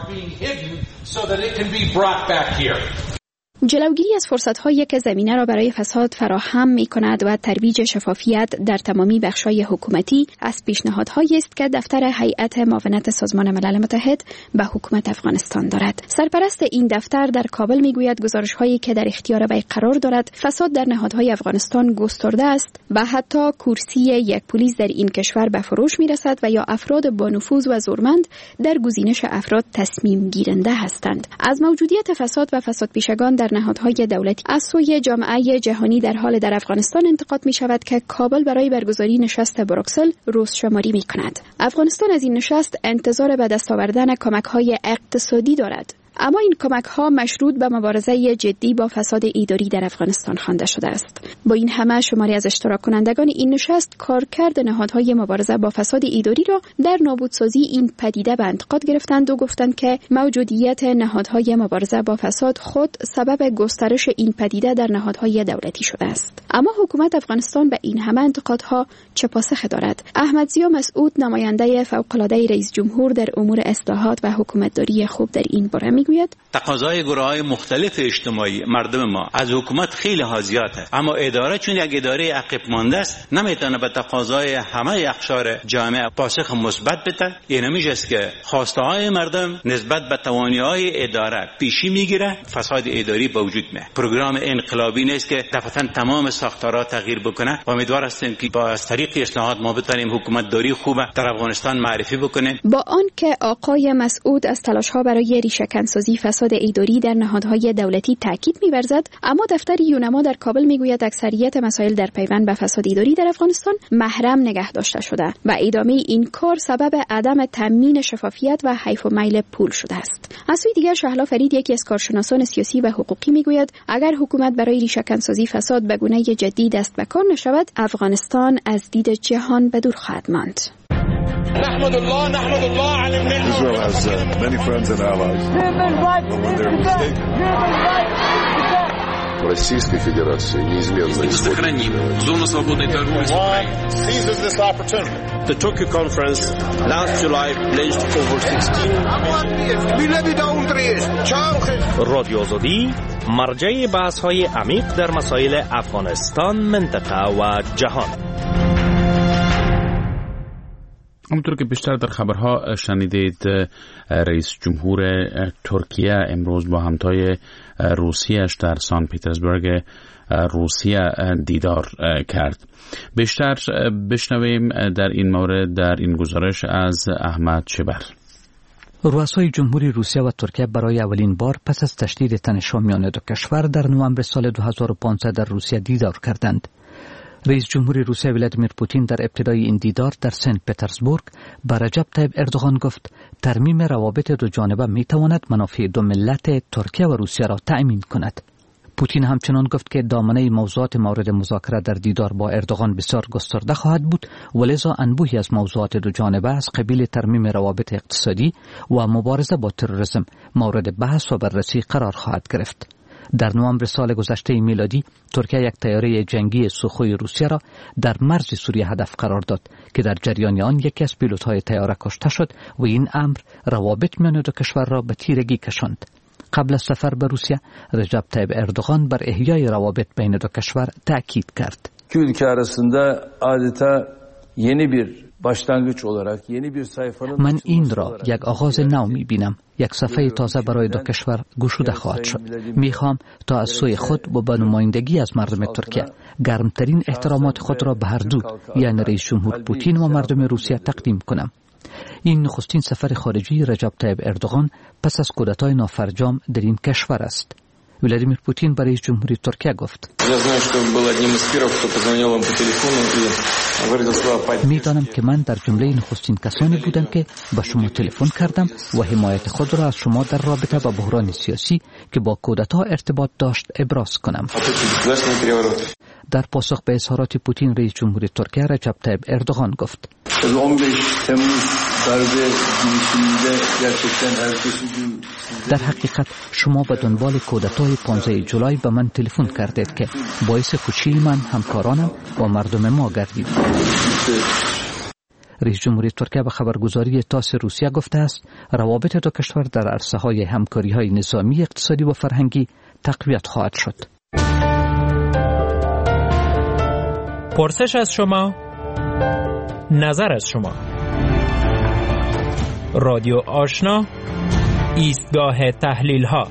جلوگیری از فرصت‌هایی که زمینه را برای فساد فراهم می‌کند و ترویج شفافیت در تمامی بخش‌های حکومتی از پیشنهادهایی است که دفتر هیئت معاونت سازمان ملل متحد به حکومت افغانستان دارد. سرپرست این دفتر در کابل می‌گوید گزارش‌هایی که در اختیار وی قرار دارد فساد در نهادهای افغانستان گسترده است و حتی کرسی یک پلیس در این کشور به فروش می‌رسد و یا افراد با نفوذ و زورمند در گزینش افراد تصمیم گیرنده هستند. از موجودیت فساد و فساد پیشگان در نهادهای دولتی از سوی جامعه جهانی در حال در افغانستان انتقاد می شود که کابل برای برگزاری نشست بروکسل روز شماری می کند. افغانستان از این نشست انتظار به دست آوردن کمک‌های اقتصادی دارد. اما این کمک‌ها مشروط به مبارزه جدی با فساد اداری در افغانستان خوانده شده است. با این همه شماری از اشتراک کنندگان این نشست کارکرد نهادهای مبارزه با فساد اداری را در نابودسازی این پدیده به انتقاد گرفتند و گفتند که موجودیت نهادهای مبارزه با فساد خود سبب گسترش این پدیده در نهادهای دولتی شده است. اما حکومت افغانستان به این همه انتقادها چه پاسخ دارد؟ احمدضیا مسعود نماینده فوق‌العاده رئیس جمهور در امور اصلاحات و حکومتداری خوب در این باره میگوید
تقاضای گروه‌های مختلف اجتماعی مردم ما از حکومت خیلی ها زیاده، اما اداره چون یک اداره عقب مانده است نمیتونه به تقاضای همه اقشار جامعه پاسخ مثبت بده. این همیشه است که خواسته های مردم نسبت به توانایی‌های اداره پیشی میگیره، فساد اداری به وجود میاد. پروگرام انقلابی نیست که دفعتاً تمام ساختارها تغییر بکنه. امیدوار هستیم که با از طریق اصلاحات ما بتونیم حکومتداری خوب در افغانستان معرفی بکنیم.
با آنکه آقای مسعود از تلاش‌ها برای ریشه‌کن‌سازی فساد اداری در نهادهای دولتی تاکید می‌ورزد، اما دفتر یوناما در کابل میگوید اکثریت مسائل در پیوند به فساد اداری در افغانستان محرم نگه داشته شده و ادامه این کار سبب عدم تامین شفافیت و حیف و میل پول شده است. از سوی دیگر شهلا فرید یکی از کارشناسان سیاسی و حقوقی میگوید اگر حکومت برای ریشه‌کن‌سازی فساد به گونه جدی دست به کار نشود افغانستان از دید جهان به دور خواهد ماند.
نحمد الله نحمد الله على النعمة. Israel has uh, many friends and allies. But when they're mistaken. Российской Федерации неизменно
сохраним зону свободной торговли с Украиной.
Seizes this opportunity.
The Tokyo conference last July pledged over sixteen
رادیو آزادی مرجع بحث‌های عمیق در مسائل افغانستان، منطقه و جهان.
همونطور که بیشتر در خبرها شنیدید رئیس جمهور ترکیه امروز با همتای روسیه‌اش در سان پترزبورگ روسیه دیدار کرد. بیشتر بشنویم در این مورد در این گزارش از احمد شبر.
رؤسای جمهوری روسیه و ترکیه برای اولین بار پس از تشدید تنش‌ها میان دو کشور در نوامبر سال دو هزار و پانزده در روسیه دیدار کردند. رئیس جمهوری روسیه ولادیمیر پوتین در ابتدای این دیدار در سن پترزبورگ به رجب طیب اردوغان گفت ترمیم روابط دو جانبه می تواند منافع دو ملت ترکیه و روسیه را تأمین کند. پوتین همچنان گفت که دامنه موضوعات مورد مذاکره در دیدار با اردوغان بسیار گسترده خواهد بود و لذا انبوهی از موضوعات دو جانبه از قبیل ترمیم روابط اقتصادی و مبارزه با تروریسم مورد بحث و بررسی قرار خواهد گرفت. در نوامبر سال گذشته میلادی ترکیه یک طیاره جنگی سوخوی روسیه را در مرز سوریه هدف قرار داد که در جریان آن یکی از پیلوت‌های طیاره کشته شد و این امر روابط میان دو کشور را به تیرگی کشاند. قبل از سفر به روسیه رجب طیب اردوغان بر احیای روابط بین دو کشور تاکید کرد.
iki ülke arasında adeta yeni bir başlangıç olarak yeni bir sayfanın
من این را یک آغاز نو می‌بینم. یک صفحه تازه برای دو کشور گشوده خواهد شد. می‌خوام تا از سوی خود و به نمایندگی از مردم ترکیه گرمترین احترامات خود را به هر دو یعنی رئیس جمهور پوتین و مردم روسیه تقدیم کنم. این نخستین سفر خارجی رجب طیب اردوغان پس از کودتای نافرجام در این کشور است. ولادیمیر پوتین برای رئیس جمهوری ترکیه گفت: می‌دانم که من در جمله نخستین کسانی بودم که به شما تلفن کردم و حمایت خود را از شما در رابطه با بحران سیاسی که با کودتا ارتباط داشت ابراز کنم. در پاسخ به اظهارات پوتین رئیس جمهوری ترکیه رجب طیب اردوغان گفت: در حقیقت شما به دنبال کودتای پانزده جولای به من تلفن کردید که باعث خوشی من، همکارانم و مردم ما گردید. رئیس جمهوری ترکیه به خبرگزاری تاس روسیه گفته است روابط دو کشور در عرصه‌های همکاری‌های نظامی، اقتصادی و فرهنگی تقویت خواهد شد.
پرسش از شما، نظر از شما. رادیو آشنا، ایستگاه تحلیل ها.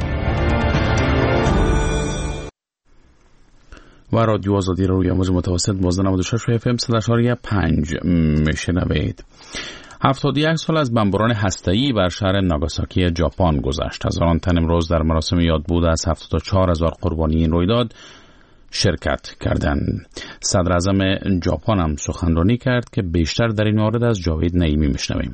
و رادیو آزادی رو روی موج متوسط بازده نود و شش اف ام صد و اشاری پنج میشنوید. هفتاد و یک سال از بمباران هسته‌ای بر شهر ناگاساکی ژاپن گذشت. هزاران تن امروز در مراسم یادبود از هفتاد و چهار هزار قربانی این رویداد شرکت کردند. صدر اعظم ژاپن هم سخنرانی کرد که بیشتر در این مورد از جاوید نعیمی میشنویم.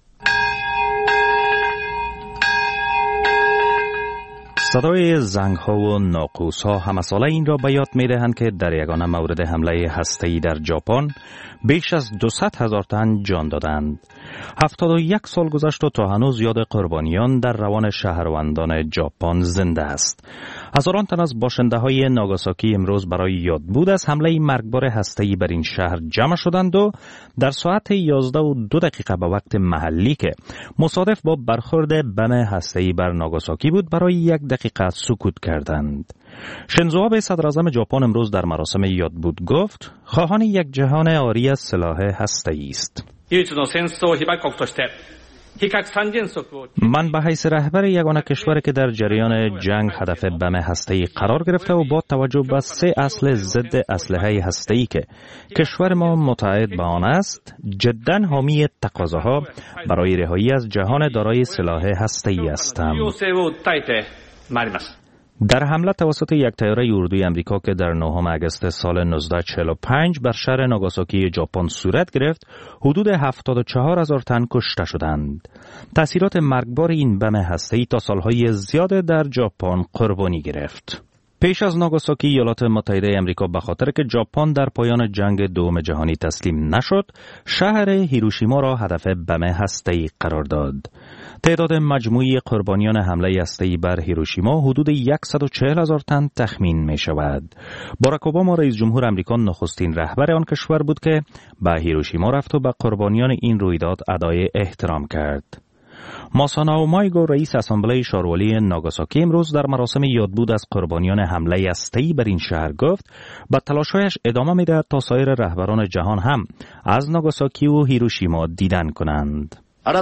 صدای زنگ‌ها و ناقوس‌ها همساله این را به یاد می‌دهند که در یگانه مورد حمله هسته‌ای در ژاپن بیش از دویست هزار تن جان دادند. هفتاد و یک سال گذشت و تا هنوز یاد قربانیان در روان شهروندان ژاپن زنده است. هزاران تن از باشنده‌های ناگاساکی امروز برای یادبود از حمله مرگبار هسته‌ای بر این شهر جمع شدند و در ساعت یازده و دو دقیقه به وقت محلی که مصادف با برخورد بم هسته‌ای بر ناگاساکی بود برای یک دقیقه سکوت کردند. شینزو آبه صدر اعظم ژاپن امروز در مراسم یادبود گفت خواهان یک جهان عاری از سلاح هسته‌ای است. من به حیث رهبر یگانه کشوری که در جریان جنگ هدف بم هسته‌ای قرار گرفته و با توجه به سه اصل ضد اسلحه هسته‌ای که کشور ما متعهد به آن است، جداً حامی تقاضاها برای رهایی از جهان دارای سلاح هسته‌ای هستم. در حمله توسط یک طیاره اردوی امریکا که در نهم آگوست سال نوزده چهل و پنج بر شهر ناگاساکی ژاپن صورت گرفت، حدود هفتاد و چهار هزار تن کشته شدند. تأثیرات مرگبار این بم هسته‌ای تا سالهای زیاد در ژاپن قربانی گرفت. پیش از ناگاساکی ایالات متحده امریکا به خاطر که ژاپن در پایان جنگ دوم جهانی تسلیم نشد، شهر هیروشیما را هدف بم هسته‌ای قرار داد. تعداد مجموعی قربانیان حمله هسته‌ای بر هیروشیما حدود صد و چهل هزار تن تخمین می شود. باراک اوباما رئیس جمهور آمریکا نخستین رهبر آن کشور بود که به هیروشیما رفت و به قربانیان این رویداد ادای احترام کرد. ماسانائو مایگو رئیس اسامبله شاروالی ناگاساکی امروز در مراسم یادبود از قربانیان حمله هسته‌ای بر این شهر گفت به تلاش‌هایش ادامه می‌دهد تا سایر رهبران جهان هم از ناگاساکی و هیروشیما دیدن کنند.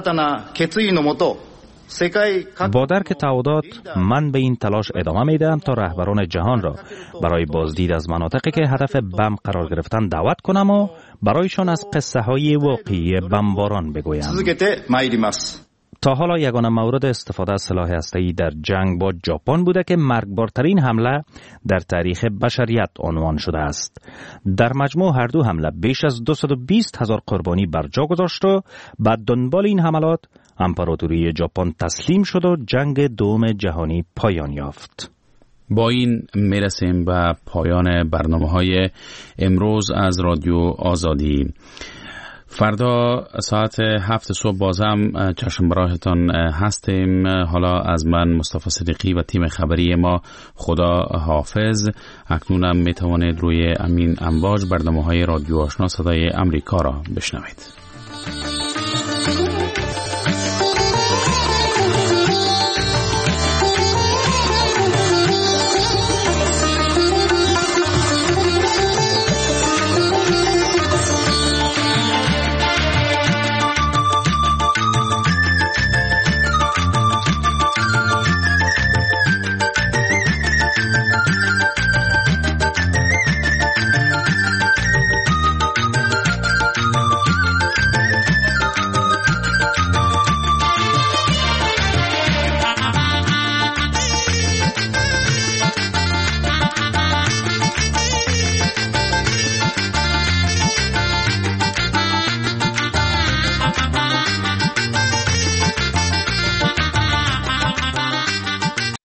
با درک تعهدات من به این تلاش ادامه میدم تا رهبران جهان را برای بازدید از مناطقی که هدف بم قرار گرفتن دعوت کنم و برایشان از قصه های واقعی بمباران بگویم. تا حالا یگانه مورد استفاده از سلاح هسته‌ای در جنگ با ژاپن بوده که مرگبارترین حمله در تاریخ بشریت عنوان شده است. در مجموع هر دو حمله بیش از دویست و بیست هزار قربانی بر جا گذاشت و بعد دنبال این حملات امپراتوری ژاپن تسلیم شد و جنگ دوم جهانی پایان یافت.
با این میرسیم به پایان برنامه‌های امروز از رادیو آزادی. فردا ساعت هفت صبح بازم چشم براهتان هستیم. حالا از من مصطفی صدیقی و تیم خبری ما خدا حافظ. اکنونم می توانید روی امین امواج برنامه‌های رادیو آشنا صدای امریکا را بشنوید.